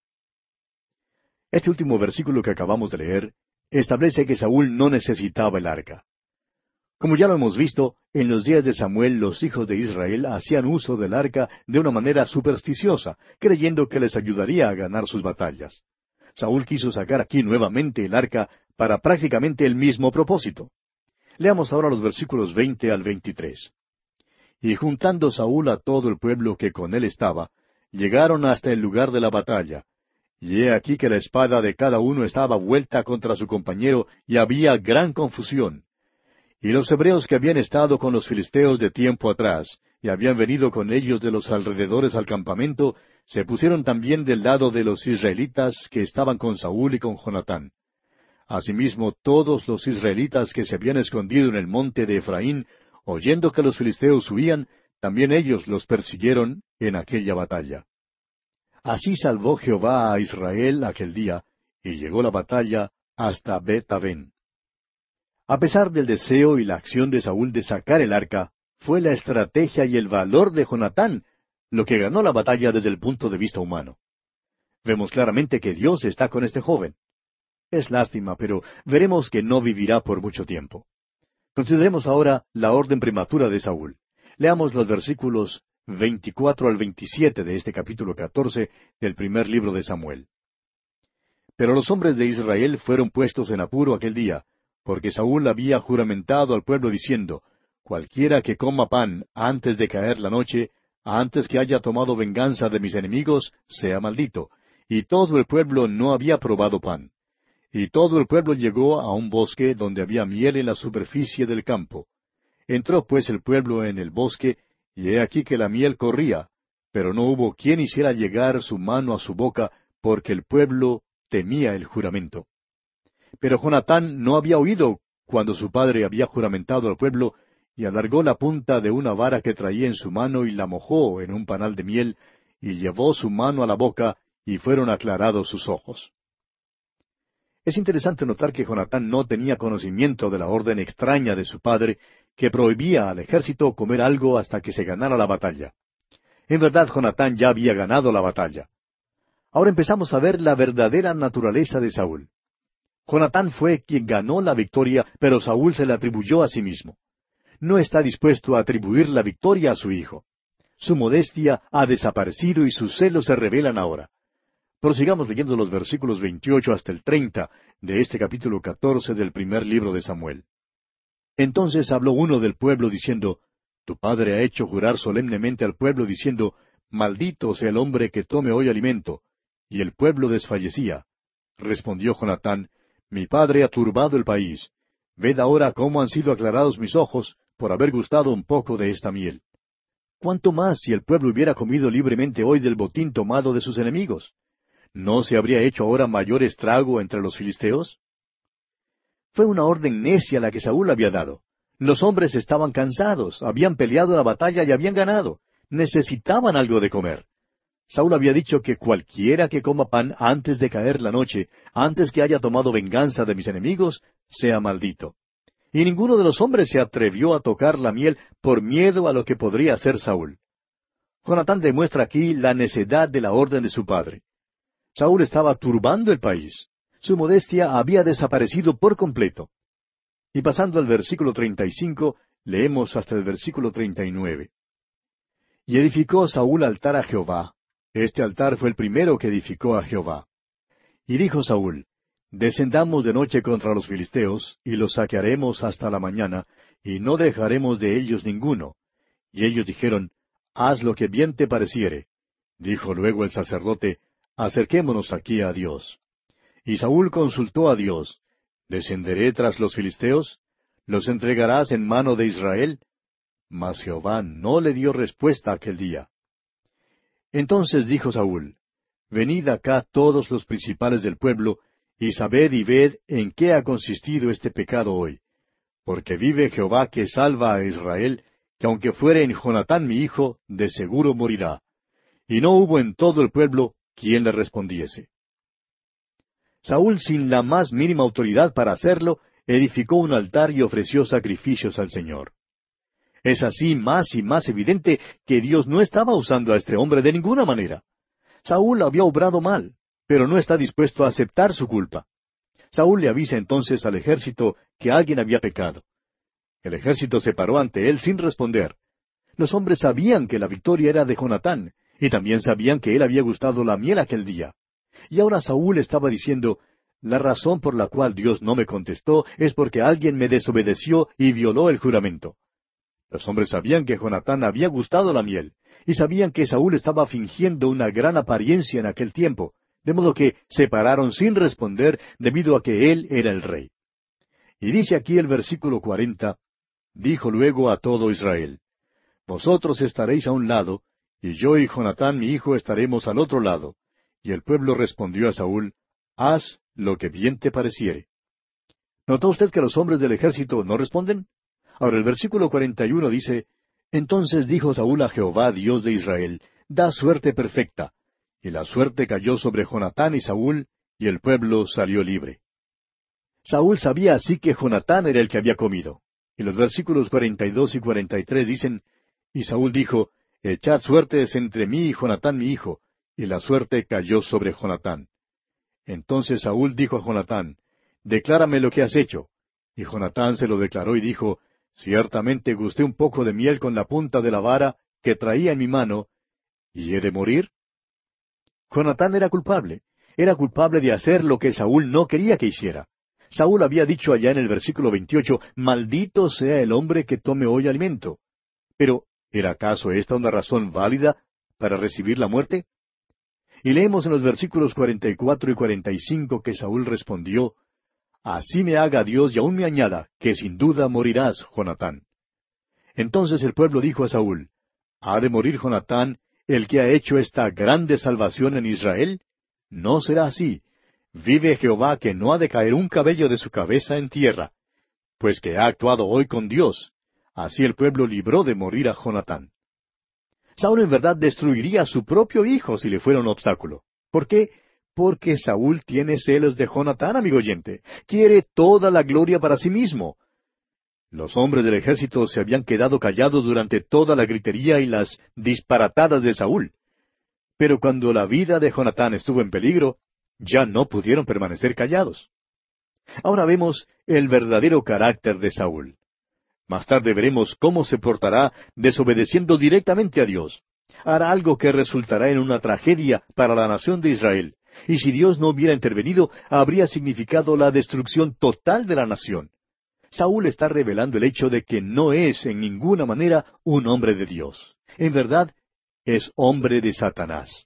Este último versículo que acabamos de leer establece que Saúl no necesitaba el arca. Como ya lo hemos visto, en los días de Samuel los hijos de Israel hacían uso del arca de una manera supersticiosa, creyendo que les ayudaría a ganar sus batallas. Saúl quiso sacar aquí nuevamente el arca para prácticamente el mismo propósito. Leamos ahora los versículos veinte al veintitrés. Y juntando Saúl a todo el pueblo que con él estaba, llegaron hasta el lugar de la batalla. Y he aquí que la espada de cada uno estaba vuelta contra su compañero, y había gran confusión. Y los hebreos que habían estado con los filisteos de tiempo atrás, y habían venido con ellos de los alrededores al campamento, se pusieron también del lado de los israelitas que estaban con Saúl y con Jonatán. Asimismo, todos los israelitas que se habían escondido en el monte de Efraín, oyendo que los filisteos huían, también ellos los persiguieron en aquella batalla. Así salvó Jehová a Israel aquel día, y llegó la batalla hasta Bet-Aven. A pesar del deseo y la acción de Saúl de sacar el arca, fue la estrategia y el valor de Jonatán lo que ganó la batalla desde el punto de vista humano. Vemos claramente que Dios está con este joven. Es lástima, pero veremos que no vivirá por mucho tiempo. Consideremos ahora la orden prematura de Saúl. Leamos los versículos veinticuatro al veintisiete de este capítulo catorce del primer libro de Samuel. Pero los hombres de Israel fueron puestos en apuro aquel día, porque Saúl había juramentado al pueblo diciendo, cualquiera que coma pan antes de caer la noche, antes que haya tomado venganza de mis enemigos, sea maldito. Y todo el pueblo no había probado pan. Y todo el pueblo llegó a un bosque donde había miel en la superficie del campo. Entró pues el pueblo en el bosque, y he aquí que la miel corría, pero no hubo quien hiciera llegar su mano a su boca, porque el pueblo temía el juramento. Pero Jonatán no había oído cuando su padre había juramentado al pueblo, y alargó la punta de una vara que traía en su mano y la mojó en un panal de miel, y llevó su mano a la boca, y fueron aclarados sus ojos. Es interesante notar que Jonatán no tenía conocimiento de la orden extraña de su padre, que prohibía al ejército comer algo hasta que se ganara la batalla. En verdad, Jonatán ya había ganado la batalla. Ahora empezamos a ver la verdadera naturaleza de Saúl. Jonatán fue quien ganó la victoria, pero Saúl se la atribuyó a sí mismo. No está dispuesto a atribuir la victoria a su hijo. Su modestia ha desaparecido y sus celos se revelan ahora. Prosigamos leyendo los versículos veintiocho hasta el treinta de este capítulo catorce del primer libro de Samuel. Entonces habló uno del pueblo diciendo, Tu padre ha hecho jurar solemnemente al pueblo diciendo, Maldito sea el hombre que tome hoy alimento. Y el pueblo desfallecía. Respondió Jonatán, Mi padre ha turbado el país. Ved ahora cómo han sido aclarados mis ojos por haber gustado un poco de esta miel. ¿Cuánto más si el pueblo hubiera comido libremente hoy del botín tomado de sus enemigos? ¿No se habría hecho ahora mayor estrago entre los filisteos? Fue una orden necia la que Saúl había dado. Los hombres estaban cansados, habían peleado la batalla y habían ganado. Necesitaban algo de comer. Saúl había dicho que cualquiera que coma pan antes de caer la noche, antes que haya tomado venganza de mis enemigos, sea maldito. Y ninguno de los hombres se atrevió a tocar la miel por miedo a lo que podría hacer Saúl. Jonatán demuestra aquí la necedad de la orden de su padre. Saúl estaba turbando el país. Su modestia había desaparecido por completo. Y pasando al versículo treinta y cinco, leemos hasta el versículo treinta y nueve. Y edificó Saúl altar a Jehová. Este altar fue el primero que edificó a Jehová. Y dijo Saúl, Descendamos de noche contra los filisteos, y los saquearemos hasta la mañana, y no dejaremos de ellos ninguno. Y ellos dijeron, Haz lo que bien te pareciere. Dijo luego el sacerdote, Acerquémonos aquí a Dios. Y Saúl consultó a Dios, ¿Descenderé tras los filisteos? ¿Los entregarás en mano de Israel? Mas Jehová no le dio respuesta aquel día. Entonces dijo Saúl, Venid acá todos los principales del pueblo, y sabed y ved en qué ha consistido este pecado hoy. Porque vive Jehová que salva a Israel, que aunque fuere en Jonatán mi hijo, de seguro morirá. Y no hubo en todo el pueblo quien le respondiese. Saúl, sin la más mínima autoridad para hacerlo, edificó un altar y ofreció sacrificios al Señor. Es así más y más evidente que Dios no estaba usando a este hombre de ninguna manera. Saúl había obrado mal, pero no está dispuesto a aceptar su culpa. Saúl le avisa entonces al ejército que alguien había pecado. El ejército se paró ante él sin responder. Los hombres sabían que la victoria era de Jonatán, y también sabían que él había gustado la miel aquel día. Y ahora Saúl estaba diciendo, la razón por la cual Dios no me contestó es porque alguien me desobedeció y violó el juramento. Los hombres sabían que Jonatán había gustado la miel, y sabían que Saúl estaba fingiendo una gran apariencia en aquel tiempo, de modo que se pararon sin responder debido a que él era el rey. Y dice aquí el versículo cuarenta, dijo luego a todo Israel, Vosotros estaréis a un lado, y yo y Jonatán mi hijo estaremos al otro lado. Y el pueblo respondió a Saúl, Haz lo que bien te pareciere. ¿Notó usted que los hombres del ejército no responden? Ahora el versículo cuarenta y uno dice, Entonces dijo Saúl a Jehová, Dios de Israel, Da suerte perfecta. Y la suerte cayó sobre Jonatán y Saúl, y el pueblo salió libre. Saúl sabía así que Jonatán era el que había comido. Y los versículos cuarenta y dos y cuarenta y tres dicen, Y Saúl dijo, Echad suertes entre mí y Jonatán mi hijo. Y la suerte cayó sobre Jonatán. Entonces Saúl dijo a Jonatán, Declárame lo que has hecho. Y Jonatán se lo declaró y dijo, Ciertamente gusté un poco de miel con la punta de la vara que traía en mi mano, ¿y he de morir? Jonatán era culpable. era culpable de hacer lo que Saúl no quería que hiciera. Saúl había dicho allá en el versículo veintiocho, «Maldito sea el hombre que tome hoy alimento». Pero, ¿era acaso esta una razón válida para recibir la muerte? Y leemos en los versículos cuarenta y cuatro y cuarenta y cinco que Saúl respondió, «Así me haga Dios y aún me añada, que sin duda morirás, Jonatán». Entonces el pueblo dijo a Saúl, «¿Ha de morir Jonatán, el que ha hecho esta grande salvación en Israel? No será así. Vive Jehová que no ha de caer un cabello de su cabeza en tierra, pues que ha actuado hoy con Dios». Así el pueblo libró de morir a Jonatán. Saúl en verdad destruiría a su propio hijo si le fuera un obstáculo. ¿Por qué? Porque Saúl tiene celos de Jonatán, amigo oyente. Quiere toda la gloria para sí mismo. Los hombres del ejército se habían quedado callados durante toda la gritería y las disparatadas de Saúl. Pero cuando la vida de Jonatán estuvo en peligro, ya no pudieron permanecer callados. Ahora vemos el verdadero carácter de Saúl. Más tarde veremos cómo se portará desobedeciendo directamente a Dios. Hará algo que resultará en una tragedia para la nación de Israel. Y si Dios no hubiera intervenido, habría significado la destrucción total de la nación. Saúl está revelando el hecho de que no es en ninguna manera un hombre de Dios. En verdad, es hombre de Satanás.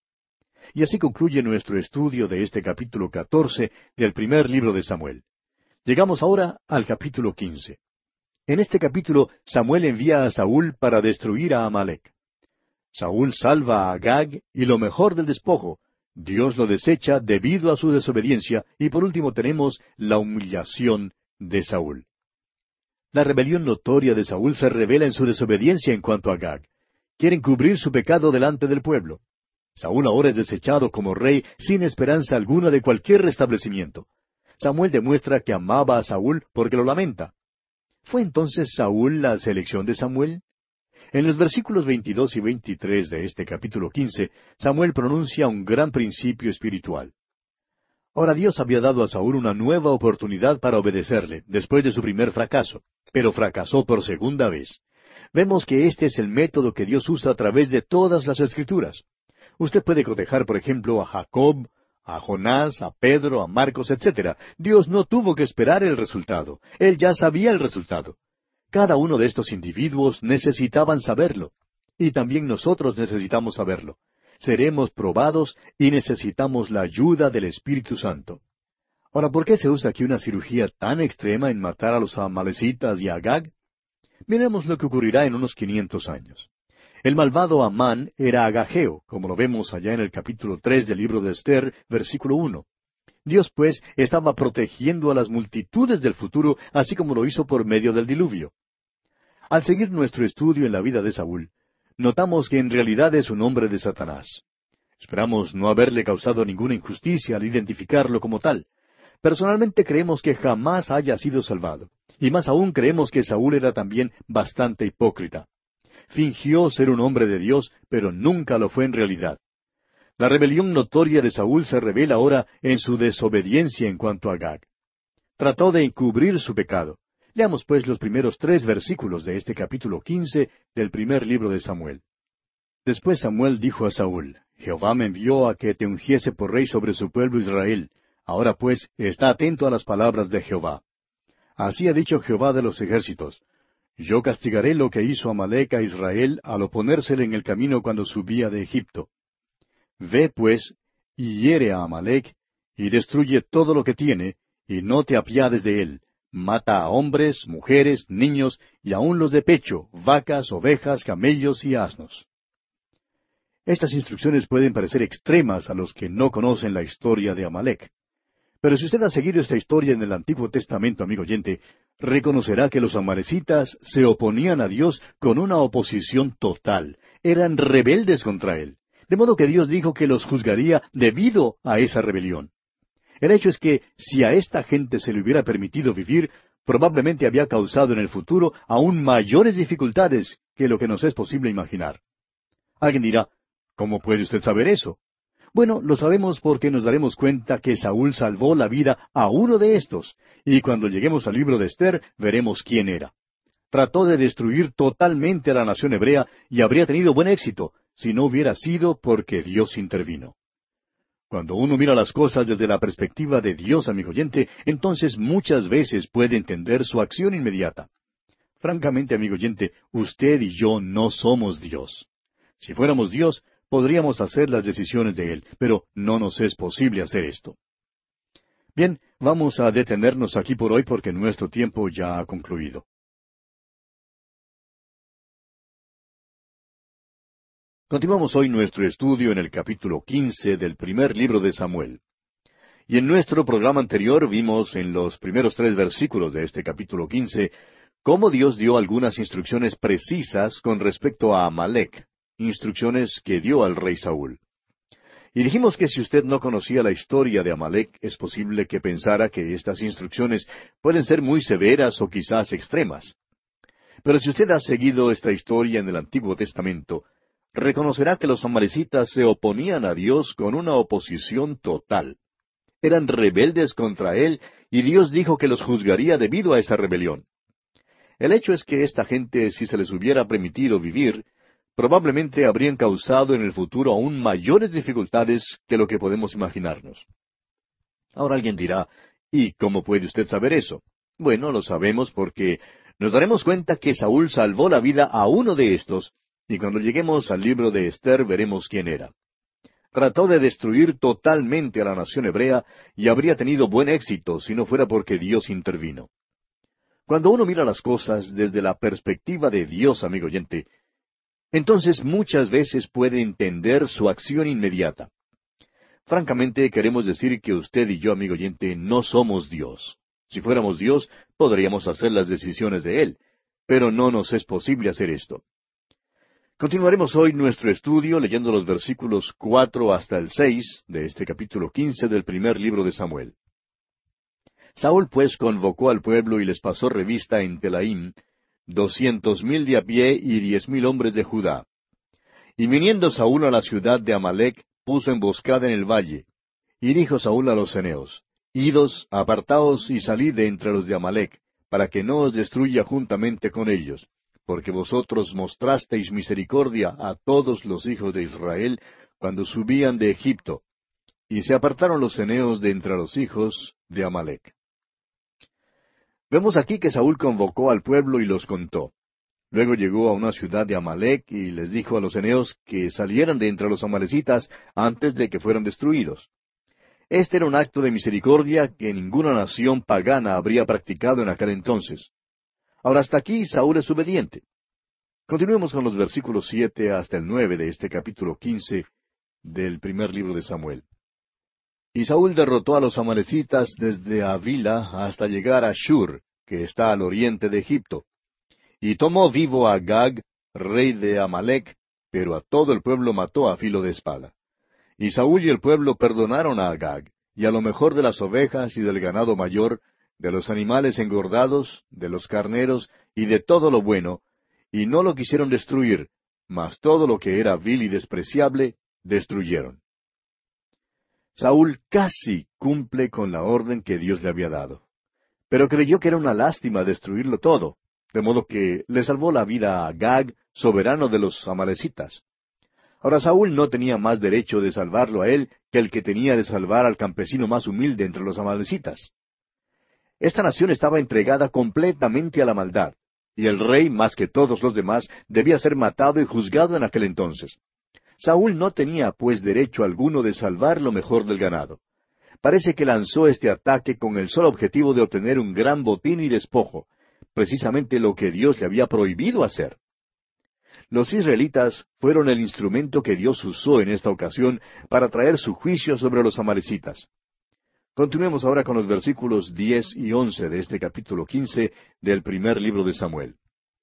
Y así concluye nuestro estudio de este capítulo catorce del primer libro de Samuel. Llegamos ahora al capítulo quince. En este capítulo, Samuel envía a Saúl para destruir a Amalec. Saúl salva a Agag y lo mejor del despojo. Dios lo desecha debido a su desobediencia, y por último tenemos la humillación de Saúl. La rebelión notoria de Saúl se revela en su desobediencia en cuanto a Agag. Quieren cubrir su pecado delante del pueblo. Saúl ahora es desechado como rey sin esperanza alguna de cualquier restablecimiento. Samuel demuestra que amaba a Saúl porque lo lamenta. ¿Fue entonces Saúl la selección de Samuel? En los versículos veintidós y veintitrés de este capítulo quince, Samuel pronuncia un gran principio espiritual. Ahora Dios había dado a Saúl una nueva oportunidad para obedecerle, después de su primer fracaso, pero fracasó por segunda vez. Vemos que este es el método que Dios usa a través de todas las Escrituras. Usted puede cotejar, por ejemplo, a Jacob, a Jonás, a Pedro, a Marcos, etcétera. Dios no tuvo que esperar el resultado. Él ya sabía el resultado. Cada uno de estos individuos necesitaban saberlo. Y también nosotros necesitamos saberlo. Seremos probados y necesitamos la ayuda del Espíritu Santo. Ahora, ¿por qué se usa aquí una cirugía tan extrema en matar a los amalecitas y a Agag? Miremos lo que ocurrirá en unos quinientos años. El malvado Amán era agageo, como lo vemos allá en el capítulo tres del libro de Esther, versículo uno. Dios, pues, estaba protegiendo a las multitudes del futuro, así como lo hizo por medio del diluvio. Al seguir nuestro estudio en la vida de Saúl, notamos que en realidad es un hombre de Satanás. Esperamos no haberle causado ninguna injusticia al identificarlo como tal. Personalmente creemos que jamás haya sido salvado, y más aún creemos que Saúl era también bastante hipócrita. Fingió ser un hombre de Dios, pero nunca lo fue en realidad. La rebelión notoria de Saúl se revela ahora en su desobediencia en cuanto a Agag. Trató de encubrir su pecado. Leamos pues los primeros tres versículos de este capítulo quince del primer libro de Samuel. Después Samuel dijo a Saúl, Jehová me envió a que te ungiese por rey sobre su pueblo Israel. Ahora pues, está atento a las palabras de Jehová. Así ha dicho Jehová de los ejércitos. Yo castigaré lo que hizo Amalec a Israel al oponérsele en el camino cuando subía de Egipto. Ve, pues, y hiere a Amalec, y destruye todo lo que tiene, y no te apiades de él. Mata a hombres, mujeres, niños, y aun los de pecho, vacas, ovejas, camellos y asnos. Estas instrucciones pueden parecer extremas a los que no conocen la historia de Amalec. Pero si usted ha seguido esta historia en el Antiguo Testamento, amigo oyente, reconocerá que los amalecitas se oponían a Dios con una oposición total. Eran rebeldes contra Él. De modo que Dios dijo que los juzgaría debido a esa rebelión. El hecho es que si a esta gente se le hubiera permitido vivir, probablemente había causado en el futuro aún mayores dificultades que lo que nos es posible imaginar. Alguien dirá, ¿cómo puede usted saber eso? Bueno, lo sabemos porque nos daremos cuenta que Saúl salvó la vida a uno de estos, y cuando lleguemos al libro de Esther veremos quién era. Trató de destruir totalmente a la nación hebrea y habría tenido buen éxito si no hubiera sido porque Dios intervino. Cuando uno mira las cosas desde la perspectiva de Dios, amigo oyente, entonces muchas veces puede entender su acción inmediata. Francamente, amigo oyente, usted y yo no somos Dios. Si fuéramos Dios, podríamos hacer las decisiones de Él, pero no nos es posible hacer esto. Bien, vamos a detenernos aquí por hoy porque nuestro tiempo ya ha concluido. Continuamos hoy nuestro estudio en el capítulo quince del primer libro de Samuel. Y en nuestro programa anterior vimos en los primeros tres versículos de este capítulo quince cómo Dios dio algunas instrucciones precisas con respecto a Amalec, instrucciones que dio al rey Saúl. Y dijimos que si usted no conocía la historia de Amalec, es posible que pensara que estas instrucciones pueden ser muy severas o quizás extremas. Pero si usted ha seguido esta historia en el Antiguo Testamento, reconocerá que los amalecitas se oponían a Dios con una oposición total. Eran rebeldes contra Él, y Dios dijo que los juzgaría debido a esa rebelión. El hecho es que esta gente, si se les hubiera permitido vivir, probablemente habrían causado en el futuro aún mayores dificultades que lo que podemos imaginarnos. Ahora alguien dirá, ¿y cómo puede usted saber eso? Bueno, lo sabemos porque nos daremos cuenta que Saúl salvó la vida a uno de estos, y cuando lleguemos al libro de Esther veremos quién era. Trató de destruir totalmente a la nación hebrea y habría tenido buen éxito si no fuera porque Dios intervino. Cuando uno mira las cosas desde la perspectiva de Dios, amigo oyente, entonces muchas veces puede entender su acción inmediata. Francamente, queremos decir que usted y yo, amigo oyente, no somos Dios. Si fuéramos Dios, podríamos hacer las decisiones de Él, pero no nos es posible hacer esto. Continuaremos hoy nuestro estudio leyendo los versículos cuatro hasta el seis de este capítulo quince del primer libro de Samuel. Saúl pues convocó al pueblo y les pasó revista en Telaim, doscientos mil de a pie y diez mil hombres de Judá. Y viniendo Saúl a la ciudad de Amalec, puso emboscada en el valle. Y dijo Saúl a los ceneos, Idos, apartaos y salid de entre los de Amalec, para que no os destruya juntamente con ellos, porque vosotros mostrasteis misericordia a todos los hijos de Israel cuando subían de Egipto. Y se apartaron los ceneos de entre los hijos de Amalec. Vemos aquí que Saúl convocó al pueblo y los contó. Luego llegó a una ciudad de Amalec y les dijo a los ceneos que salieran de entre los amalecitas antes de que fueran destruidos. Este era un acto de misericordia que ninguna nación pagana habría practicado en aquel entonces. Ahora hasta aquí Saúl es obediente. Continuemos con los versículos siete hasta el nueve de este capítulo quince del primer libro de Samuel. Y Saúl derrotó a los amalecitas desde Avila hasta llegar a Shur, que está al oriente de Egipto. Y tomó vivo a Agag, rey de Amalec, pero a todo el pueblo mató a filo de espada. Y Saúl y el pueblo perdonaron a Agag, y a lo mejor de las ovejas y del ganado mayor, de los animales engordados, de los carneros y de todo lo bueno, y no lo quisieron destruir, mas todo lo que era vil y despreciable, destruyeron. Saúl casi cumple con la orden que Dios le había dado, pero creyó que era una lástima destruirlo todo, de modo que le salvó la vida a Agag, soberano de los amalecitas. Ahora Saúl no tenía más derecho de salvarlo a él que el que tenía de salvar al campesino más humilde entre los amalecitas. Esta nación estaba entregada completamente a la maldad, y el rey, más que todos los demás, debía ser matado y juzgado en aquel entonces. Saúl no tenía, pues, derecho alguno de salvar lo mejor del ganado. Parece que lanzó este ataque con el solo objetivo de obtener un gran botín y despojo, precisamente lo que Dios le había prohibido hacer. Los israelitas fueron el instrumento que Dios usó en esta ocasión para traer su juicio sobre los amalecitas. Continuemos ahora con los versículos diez y once de este capítulo quince del primer libro de Samuel.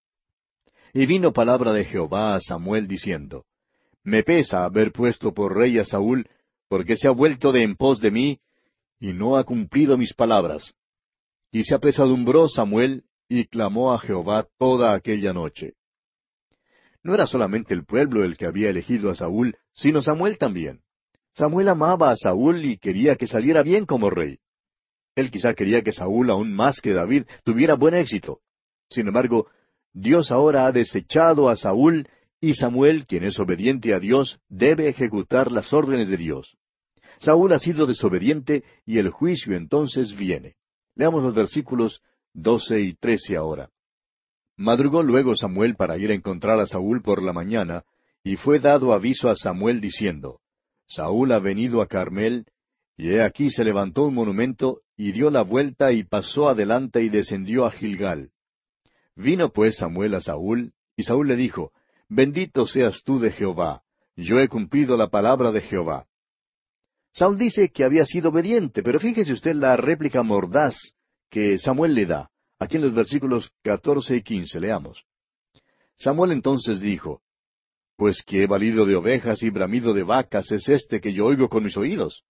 Y vino palabra de Jehová a Samuel diciendo, Me pesa haber puesto por rey a Saúl, porque se ha vuelto de en pos de mí, y no ha cumplido mis palabras. Y se apesadumbró Samuel, y clamó a Jehová toda aquella noche. No era solamente el pueblo el que había elegido a Saúl, sino Samuel también. Samuel amaba a Saúl y quería que saliera bien como rey. Él quizá quería que Saúl, aún más que David, tuviera buen éxito. Sin embargo, Dios ahora ha desechado a Saúl, y Samuel, quien es obediente a Dios, debe ejecutar las órdenes de Dios. Saúl ha sido desobediente y el juicio entonces viene. Leamos los versículos doce y trece ahora. Madrugó luego Samuel para ir a encontrar a Saúl por la mañana, y fue dado aviso a Samuel diciendo, Saúl ha venido a Carmel, y he aquí se levantó un monumento, y dio la vuelta y pasó adelante y descendió a Gilgal. Vino pues Samuel a Saúl, y Saúl le dijo, Bendito seas tú de Jehová, yo he cumplido la palabra de Jehová. Saúl dice que había sido obediente, pero fíjese usted la réplica mordaz que Samuel le da. Aquí en los versículos catorce y quince, leamos. Samuel entonces dijo, Pues qué balido de ovejas y bramido de vacas es este que yo oigo con mis oídos.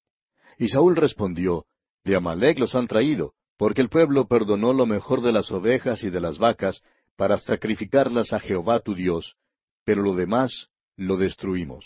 Y Saúl respondió, De Amalec los han traído, porque el pueblo perdonó lo mejor de las ovejas y de las vacas, para sacrificarlas a Jehová tu Dios, pero lo demás lo destruimos.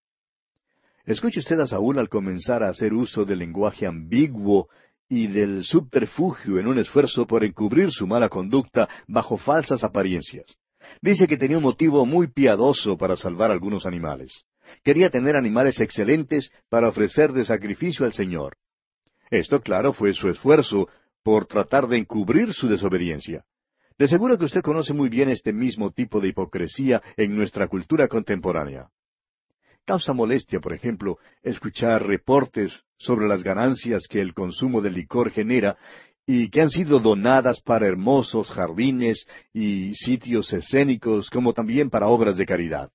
Escuche usted a Saúl al comenzar a hacer uso del lenguaje ambiguo y del subterfugio en un esfuerzo por encubrir su mala conducta bajo falsas apariencias. Dice que tenía un motivo muy piadoso para salvar algunos animales. Quería tener animales excelentes para ofrecer de sacrificio al Señor. Esto, claro, fue su esfuerzo por tratar de encubrir su desobediencia. De seguro que usted conoce muy bien este mismo tipo de hipocresía en nuestra cultura contemporánea. Causa molestia, por ejemplo, escuchar reportes sobre las ganancias que el consumo de licor genera y que han sido donadas para hermosos jardines y sitios escénicos, como también para obras de caridad.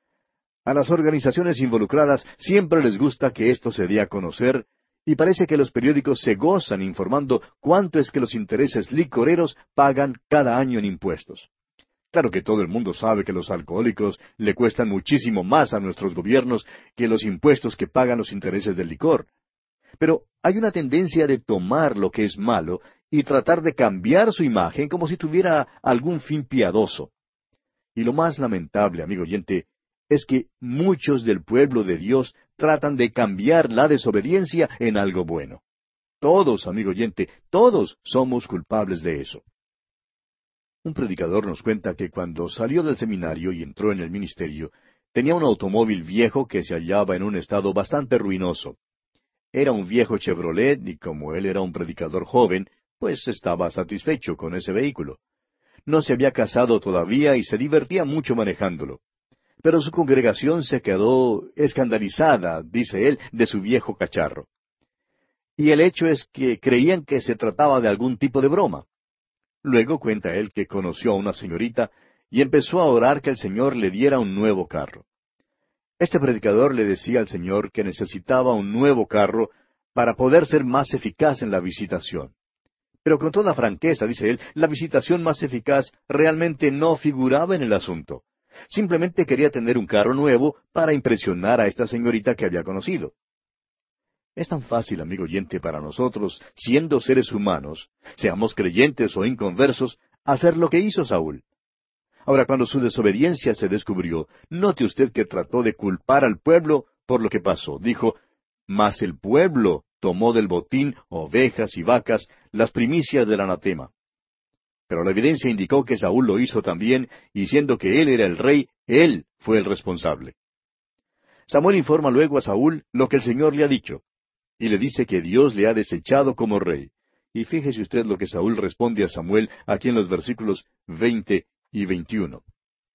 A las organizaciones involucradas siempre les gusta que esto se dé a conocer, y parece que los periódicos se gozan informando cuánto es que los intereses licoreros pagan cada año en impuestos. Claro que todo el mundo sabe que los alcohólicos le cuestan muchísimo más a nuestros gobiernos que los impuestos que pagan los intereses del licor. Pero hay una tendencia de tomar lo que es malo y tratar de cambiar su imagen como si tuviera algún fin piadoso. Y lo más lamentable, amigo oyente, es que muchos del pueblo de Dios tratan de cambiar la desobediencia en algo bueno. Todos, amigo oyente, todos somos culpables de eso. Un predicador nos cuenta que cuando salió del seminario y entró en el ministerio, tenía un automóvil viejo que se hallaba en un estado bastante ruinoso. Era un viejo Chevrolet y como él era un predicador joven, pues estaba satisfecho con ese vehículo. No se había casado todavía y se divertía mucho manejándolo. Pero su congregación se quedó escandalizada, dice él, de su viejo cacharro. Y el hecho es que creían que se trataba de algún tipo de broma. Luego cuenta él que conoció a una señorita y empezó a orar que el Señor le diera un nuevo carro. Este predicador le decía al Señor que necesitaba un nuevo carro para poder ser más eficaz en la visitación. Pero con toda franqueza, dice él, la visitación más eficaz realmente no figuraba en el asunto. Simplemente quería tener un carro nuevo para impresionar a esta señorita que había conocido. Es tan fácil, amigo oyente, para nosotros, siendo seres humanos, seamos creyentes o inconversos, hacer lo que hizo Saúl. Ahora, cuando su desobediencia se descubrió, note usted que trató de culpar al pueblo por lo que pasó. Dijo, mas el pueblo tomó del botín ovejas y vacas, las primicias del anatema. Pero la evidencia indicó que Saúl lo hizo también, y siendo que él era el rey, él fue el responsable. Samuel informa luego a Saúl lo que el Señor le ha dicho. Y le dice que Dios le ha desechado como rey. Y fíjese usted lo que Saúl responde a Samuel aquí en los versículos veinte y veintiuno.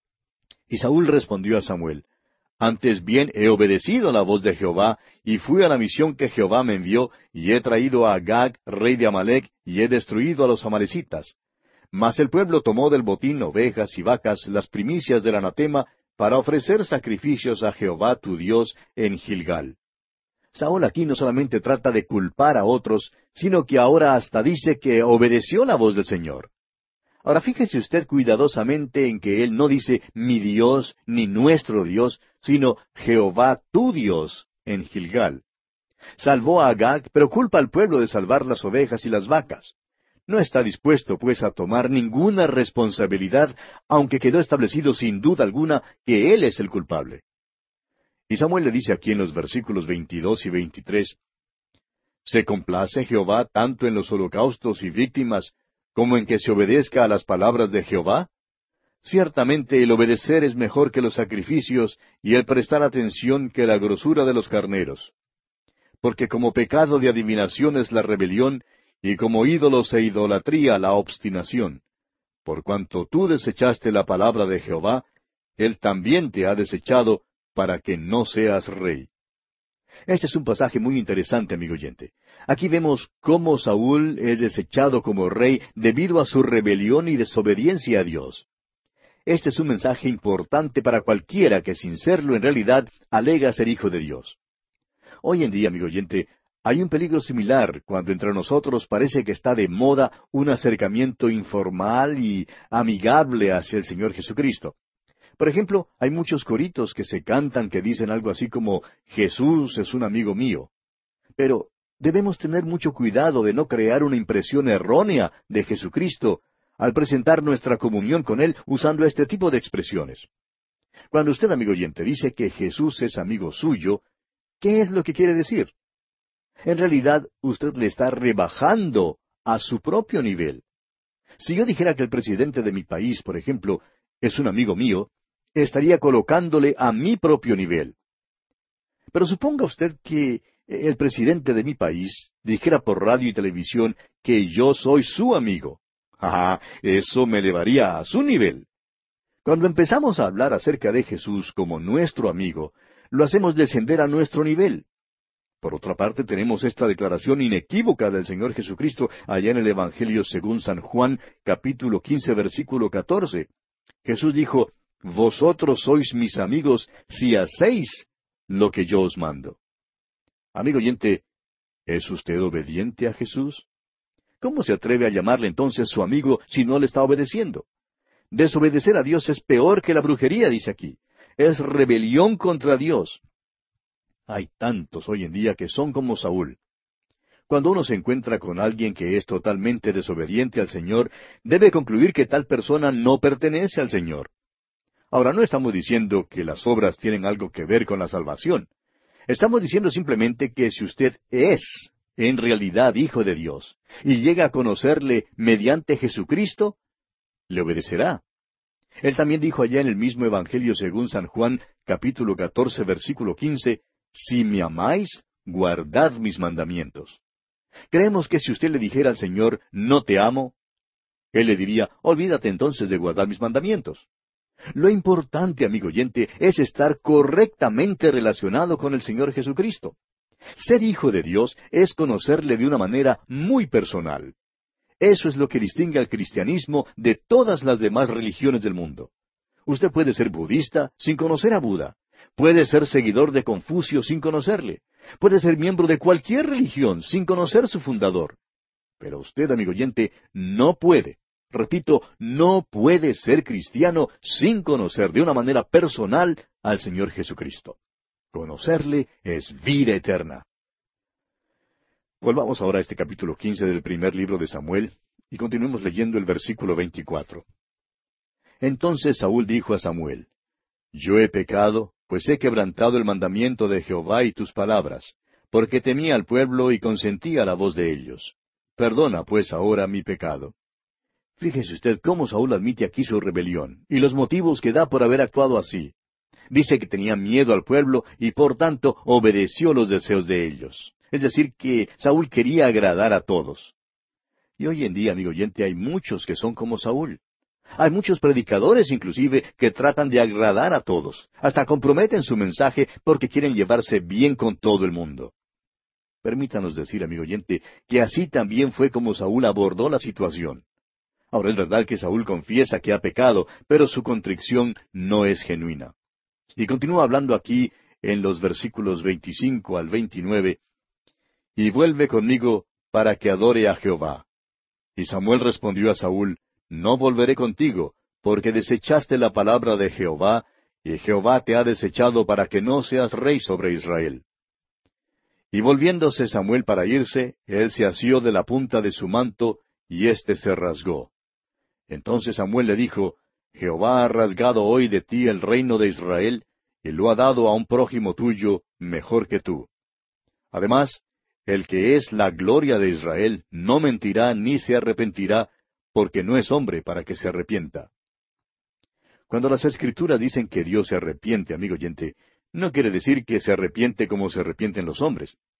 Y Saúl respondió a Samuel, Antes bien he obedecido la voz de Jehová, y fui a la misión que Jehová me envió, y he traído a Agag, rey de Amalec, y he destruido a los amalecitas. Mas el pueblo tomó del botín ovejas y vacas, las primicias del anatema, para ofrecer sacrificios a Jehová tu Dios en Gilgal. Saúl aquí no solamente trata de culpar a otros, sino que ahora hasta dice que obedeció la voz del Señor. Ahora fíjese usted cuidadosamente en que él no dice mi Dios ni nuestro Dios, sino Jehová tu Dios en Gilgal. Salvó a Agag, pero culpa al pueblo de salvar las ovejas y las vacas. No está dispuesto, pues, a tomar ninguna responsabilidad, aunque quedó establecido sin duda alguna que él es el culpable. Y Samuel le dice aquí en los versículos veintidós y veintitrés, ¿Se complace Jehová tanto en los holocaustos y víctimas, como en que se obedezca a las palabras de Jehová? Ciertamente el obedecer es mejor que los sacrificios, y el prestar atención que la grosura de los carneros. porque como pecado de adivinación es la rebelión, y como ídolos e idolatría la obstinación. Por cuanto tú desechaste la palabra de Jehová, Él también te ha desechado para que no seas rey. Este es un pasaje muy interesante, amigo oyente. Aquí vemos cómo Saúl es desechado como rey debido a su rebelión y desobediencia a Dios. Este es un mensaje importante para cualquiera que sin serlo en realidad alega ser hijo de Dios. Hoy en día, amigo oyente, hay un peligro similar cuando entre nosotros parece que está de moda un acercamiento informal y amigable hacia el Señor Jesucristo. Por ejemplo, hay muchos coritos que se cantan que dicen algo así como Jesús es un amigo mío. Pero debemos tener mucho cuidado de no crear una impresión errónea de Jesucristo al presentar nuestra comunión con Él usando este tipo de expresiones. Cuando usted, amigo oyente, dice que Jesús es amigo suyo, ¿qué es lo que quiere decir? En realidad, usted le está rebajando a su propio nivel. Si yo dijera que el presidente de mi país, por ejemplo, es un amigo mío, estaría colocándole a mi propio nivel. Pero suponga usted que el presidente de mi país dijera por radio y televisión que yo soy su amigo. Ah, eso me elevaría a su nivel. Cuando empezamos a hablar acerca de Jesús como nuestro amigo, lo hacemos descender a nuestro nivel. Por otra parte, tenemos esta declaración inequívoca del Señor Jesucristo allá en el Evangelio según San Juan, capítulo quince, versículo catorce. Jesús dijo, «Vosotros sois mis amigos si hacéis lo que yo os mando». Amigo oyente, ¿es usted obediente a Jesús? ¿Cómo se atreve a llamarle entonces su amigo si no le está obedeciendo? Desobedecer a Dios es peor que la brujería, dice aquí. Es rebelión contra Dios. Hay tantos hoy en día que son como Saúl. Cuando uno se encuentra con alguien que es totalmente desobediente al Señor, debe concluir que tal persona no pertenece al Señor. Ahora, no estamos diciendo que las obras tienen algo que ver con la salvación. Estamos diciendo simplemente que si usted es en realidad hijo de Dios y llega a conocerle mediante Jesucristo, le obedecerá. Él también dijo allá en el mismo Evangelio según San Juan, capítulo catorce, versículo quince, «Si me amáis, guardad mis mandamientos». Creemos que si usted le dijera al Señor, «No te amo», Él le diría, «Olvídate entonces de guardar mis mandamientos». Lo importante, amigo oyente, es estar correctamente relacionado con el Señor Jesucristo. Ser hijo de Dios es conocerle de una manera muy personal. Eso es lo que distingue al cristianismo de todas las demás religiones del mundo. Usted puede ser budista sin conocer a Buda. Puede ser seguidor de Confucio sin conocerle. Puede ser miembro de cualquier religión sin conocer su fundador. Pero usted, amigo oyente, no puede. Repito, no puede ser cristiano sin conocer de una manera personal al Señor Jesucristo. Conocerle es vida eterna. Volvamos ahora a este capítulo quince del primer libro de Samuel y continuemos leyendo el versículo veinticuatro. Entonces Saúl dijo a Samuel, «Yo he pecado, pues he quebrantado el mandamiento de Jehová y tus palabras, porque temí al pueblo y consentí a la voz de ellos. Perdona pues ahora mi pecado». Fíjese usted cómo Saúl admite aquí su rebelión y los motivos que da por haber actuado así. Dice que tenía miedo al pueblo y por tanto obedeció los deseos de ellos. Es decir, que Saúl quería agradar a todos. Y hoy en día, amigo oyente, hay muchos que son como Saúl. Hay muchos predicadores, inclusive, que tratan de agradar a todos. Hasta comprometen su mensaje porque quieren llevarse bien con todo el mundo. Permítanos decir, amigo oyente, que así también fue como Saúl abordó la situación. Ahora es verdad que Saúl confiesa que ha pecado, pero su contrición no es genuina. Y continúa hablando aquí en los versículos veinticinco al veintinueve, «Y vuelve conmigo para que adore a Jehová». Y Samuel respondió a Saúl, «No volveré contigo, porque desechaste la palabra de Jehová, y Jehová te ha desechado para que no seas rey sobre Israel». Y volviéndose Samuel para irse, él se asió de la punta de su manto, y éste se rasgó. Entonces Samuel le dijo, «Jehová ha rasgado hoy de ti el reino de Israel, y lo ha dado a un prójimo tuyo mejor que tú. Además, el que es la gloria de Israel no mentirá ni se arrepentirá, porque no es hombre para que se arrepienta». Cuando las Escrituras dicen que Dios se arrepiente, amigo oyente, no quiere decir que se arrepiente como se arrepienten los hombres.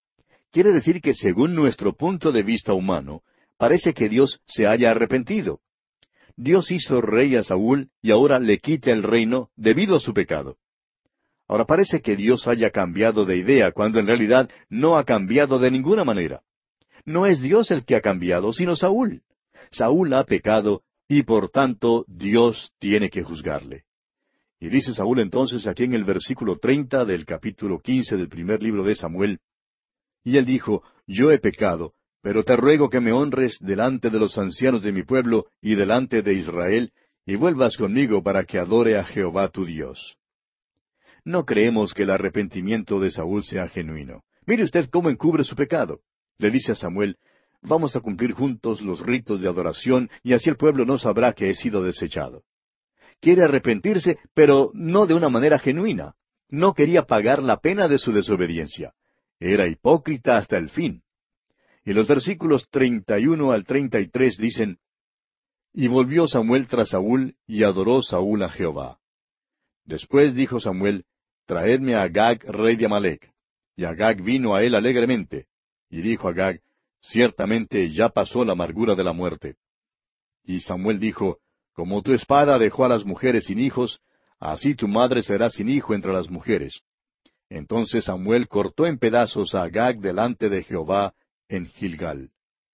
quiere decir que según nuestro punto de vista humano, parece que Dios se haya arrepentido. Dios hizo rey a Saúl y ahora le quita el reino debido a su pecado. Ahora parece que Dios haya cambiado de idea cuando en realidad no ha cambiado de ninguna manera. No es Dios el que ha cambiado, sino Saúl. Saúl ha pecado y por tanto Dios tiene que juzgarle. Y dice Saúl entonces aquí en el versículo treinta del capítulo quince del primer libro de Samuel, y él dijo, yo he pecado, pero te ruego que me honres delante de los ancianos de mi pueblo y delante de Israel, y vuelvas conmigo para que adore a Jehová tu Dios. No creemos que el arrepentimiento de Saúl sea genuino. Mire usted cómo encubre su pecado. Le dice a Samuel, vamos a cumplir juntos los ritos de adoración, y así el pueblo no sabrá que he sido desechado. Quiere arrepentirse, pero no de una manera genuina. No quería pagar la pena de su desobediencia. Era hipócrita hasta el fin. Y los versículos treinta y uno al treinta y tres dicen, y volvió Samuel tras Saúl, y adoró Saúl a Jehová. Después dijo Samuel, traedme a Agag, rey de Amalec. Y Agag vino a él alegremente. Y dijo Agag, ciertamente ya pasó la amargura de la muerte. Y Samuel dijo, como tu espada dejó a las mujeres sin hijos, así tu madre será sin hijo entre las mujeres. Entonces Samuel cortó en pedazos a Agag delante de Jehová en Gilgal.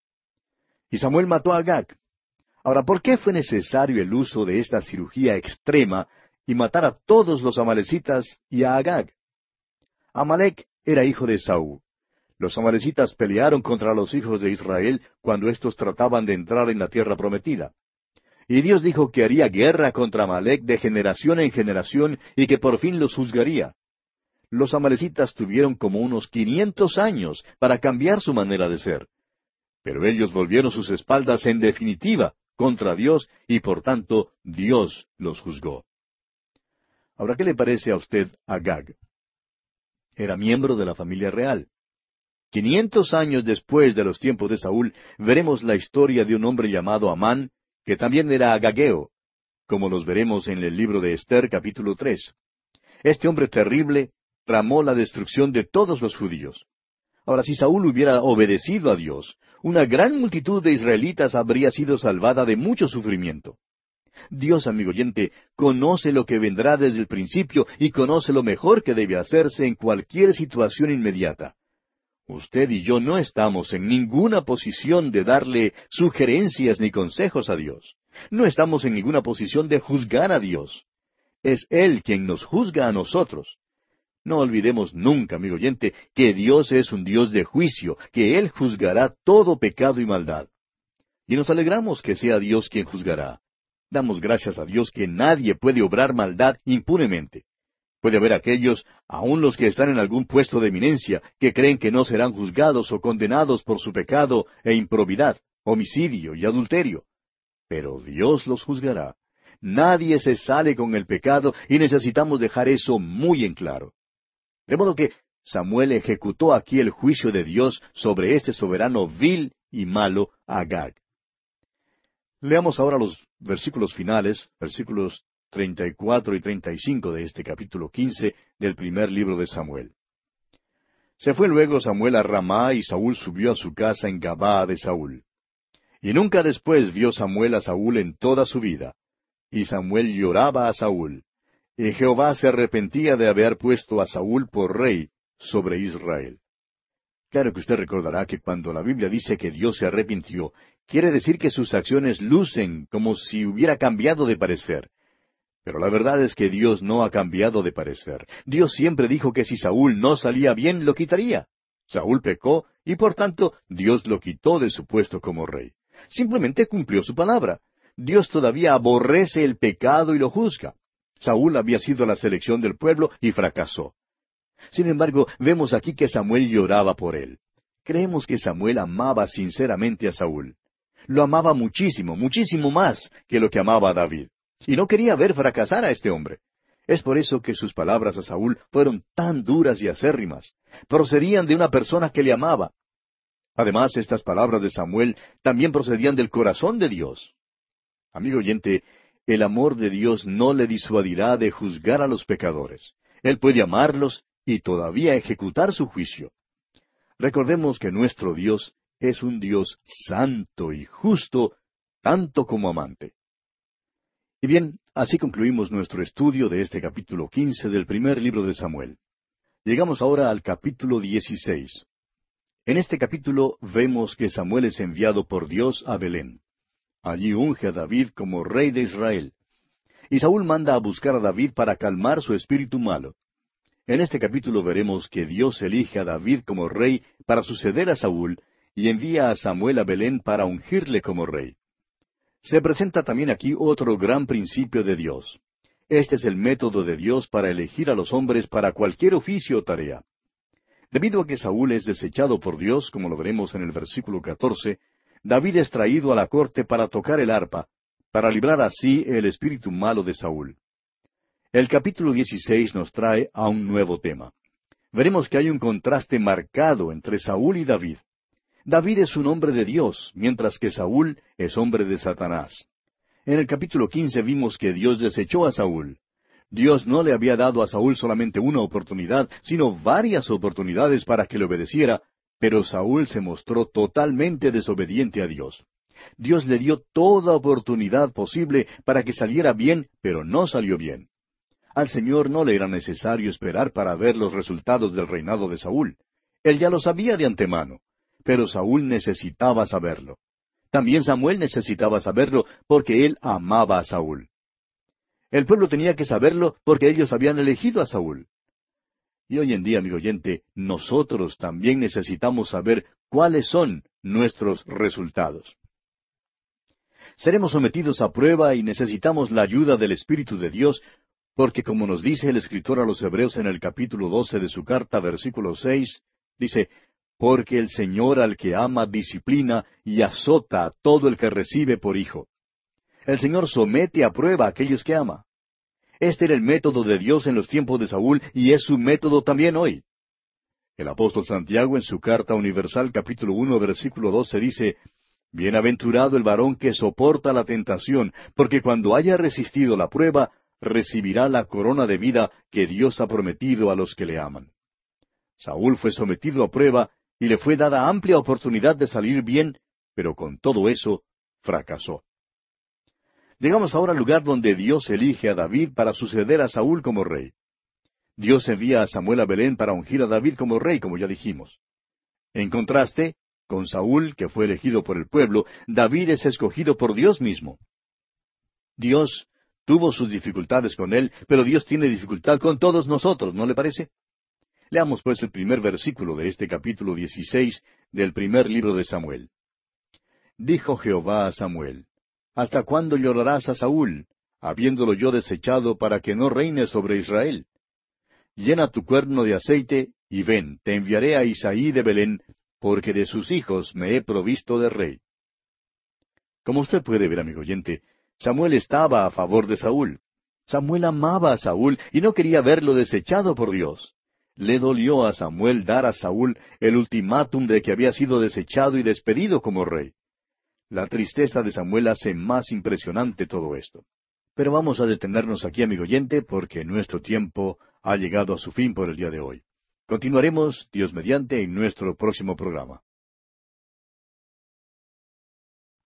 Y Samuel mató a Agag. Ahora, ¿por qué fue necesario el uso de esta cirugía extrema y matar a todos los amalecitas y a Agag? Amalec era hijo de Esaú. Los amalecitas pelearon contra los hijos de Israel cuando éstos trataban de entrar en la tierra prometida. Y Dios dijo que haría guerra contra Amalec de generación en generación y que por fin los juzgaría. Los amalecitas tuvieron como unos quinientos años para cambiar su manera de ser. Pero ellos volvieron sus espaldas en definitiva contra Dios y por tanto Dios los juzgó. Ahora, ¿qué le parece a usted Agag? Era miembro de la familia real. Quinientos años después de los tiempos de Saúl, veremos la historia de un hombre llamado Amán, que también era agageo, como los veremos en el libro de Esther capítulo tres. Este hombre terrible tramó la destrucción de todos los judíos. Ahora, si Saúl hubiera obedecido a Dios, una gran multitud de israelitas habría sido salvada de mucho sufrimiento. Dios, amigo oyente, conoce lo que vendrá desde el principio y conoce lo mejor que debe hacerse en cualquier situación inmediata. Usted y yo no estamos en ninguna posición de darle sugerencias ni consejos a Dios. No estamos en ninguna posición de juzgar a Dios. Es Él quien nos juzga a nosotros. No olvidemos nunca, amigo oyente, que Dios es un Dios de juicio, que Él juzgará todo pecado y maldad. Y nos alegramos que sea Dios quien juzgará. Damos gracias a Dios que nadie puede obrar maldad impunemente. Puede haber aquellos, aun los que están en algún puesto de eminencia, que creen que no serán juzgados o condenados por su pecado e improbidad, homicidio y adulterio. Pero Dios los juzgará. Nadie se sale con el pecado y necesitamos dejar eso muy en claro. De modo que Samuel ejecutó aquí el juicio de Dios sobre este soberano vil y malo Agag. Leamos ahora los versículos finales, versículos treinta y cuatro y treinta y cinco de este capítulo quince del primer libro de Samuel. Se fue luego Samuel a Ramá y Saúl subió a su casa en Gabaa de Saúl. Y nunca después vio Samuel a Saúl en toda su vida. Y Samuel lloraba a Saúl. Y Jehová se arrepentía de haber puesto a Saúl por rey sobre Israel. Claro que usted recordará que cuando la Biblia dice que Dios se arrepintió, quiere decir que sus acciones lucen como si hubiera cambiado de parecer. Pero la verdad es que Dios no ha cambiado de parecer. Dios siempre dijo que si Saúl no salía bien, lo quitaría. Saúl pecó y por tanto Dios lo quitó de su puesto como rey. Simplemente cumplió su palabra. Dios todavía aborrece el pecado y lo juzga. Saúl había sido la selección del pueblo y fracasó. Sin embargo, vemos aquí que Samuel lloraba por él. Creemos que Samuel amaba sinceramente a Saúl. Lo amaba muchísimo, muchísimo más que lo que amaba a David. Y no quería ver fracasar a este hombre. Es por eso que sus palabras a Saúl fueron tan duras y acérrimas. Procedían de una persona que le amaba. Además, estas palabras de Samuel también procedían del corazón de Dios. Amigo oyente, el amor de Dios no le disuadirá de juzgar a los pecadores. Él puede amarlos y todavía ejecutar su juicio. Recordemos que nuestro Dios es un Dios santo y justo, tanto como amante. Y bien, así concluimos nuestro estudio de este capítulo quince del primer libro de Samuel. Llegamos ahora al capítulo dieciséis. En este capítulo vemos que Samuel es enviado por Dios a Belén. Allí unge a David como rey de Israel. Y Saúl manda a buscar a David para calmar su espíritu malo. En este capítulo veremos que Dios elige a David como rey para suceder a Saúl y envía a Samuel a Belén para ungirle como rey. Se presenta también aquí otro gran principio de Dios. Este es el método de Dios para elegir a los hombres para cualquier oficio o tarea. Debido a que Saúl es desechado por Dios, como lo veremos en el versículo catorce, David es traído a la corte para tocar el arpa, para librar así el espíritu malo de Saúl. El capítulo dieciséis nos trae a un nuevo tema. Veremos que hay un contraste marcado entre Saúl y David. David es un hombre de Dios, mientras que Saúl es hombre de Satanás. En el capítulo quince vimos que Dios desechó a Saúl. Dios no le había dado a Saúl solamente una oportunidad, sino varias oportunidades para que le obedeciera, pero Saúl se mostró totalmente desobediente a Dios. Dios le dio toda oportunidad posible para que saliera bien, pero no salió bien. Al Señor no le era necesario esperar para ver los resultados del reinado de Saúl. Él ya lo sabía de antemano, pero Saúl necesitaba saberlo. También Samuel necesitaba saberlo porque él amaba a Saúl. El pueblo tenía que saberlo porque ellos habían elegido a Saúl. Y hoy en día, amigo oyente, nosotros también necesitamos saber cuáles son nuestros resultados. Seremos sometidos a prueba y necesitamos la ayuda del Espíritu de Dios, porque como nos dice el escritor a los Hebreos en el capítulo doce de su carta, versículo seis, dice, porque el Señor al que ama disciplina y azota a todo el que recibe por hijo. El Señor somete a prueba a aquellos que ama. Este era el método de Dios en los tiempos de Saúl y es su método también hoy. El apóstol Santiago en su carta universal capítulo uno versículo doce dice, bienaventurado el varón que soporta la tentación, porque cuando haya resistido la prueba, recibirá la corona de vida que Dios ha prometido a los que le aman. Saúl fue sometido a prueba y le fue dada amplia oportunidad de salir bien, pero con todo eso fracasó. Llegamos ahora al lugar donde Dios elige a David para suceder a Saúl como rey. Dios envía a Samuel a Belén para ungir a David como rey, como ya dijimos. En contraste, con Saúl, que fue elegido por el pueblo, David es escogido por Dios mismo. Dios tuvo sus dificultades con él, pero Dios tiene dificultad con todos nosotros, ¿no le parece? Leamos pues el primer versículo de este capítulo dieciséis del primer libro de Samuel. Dijo Jehová a Samuel, ¿hasta cuándo llorarás a Saúl, habiéndolo yo desechado para que no reine sobre Israel? Llena tu cuerno de aceite, y ven, te enviaré a Isaí de Belén, porque de sus hijos me he provisto de rey. Como usted puede ver, amigo oyente, Samuel estaba a favor de Saúl. Samuel amaba a Saúl y no quería verlo desechado por Dios. Le dolió a Samuel dar a Saúl el ultimátum de que había sido desechado y despedido como rey. La tristeza de Samuel hace más impresionante todo esto. Pero vamos a detenernos aquí, amigo oyente, porque nuestro tiempo ha llegado a su fin por el día de hoy. Continuaremos, Dios mediante, en nuestro próximo programa.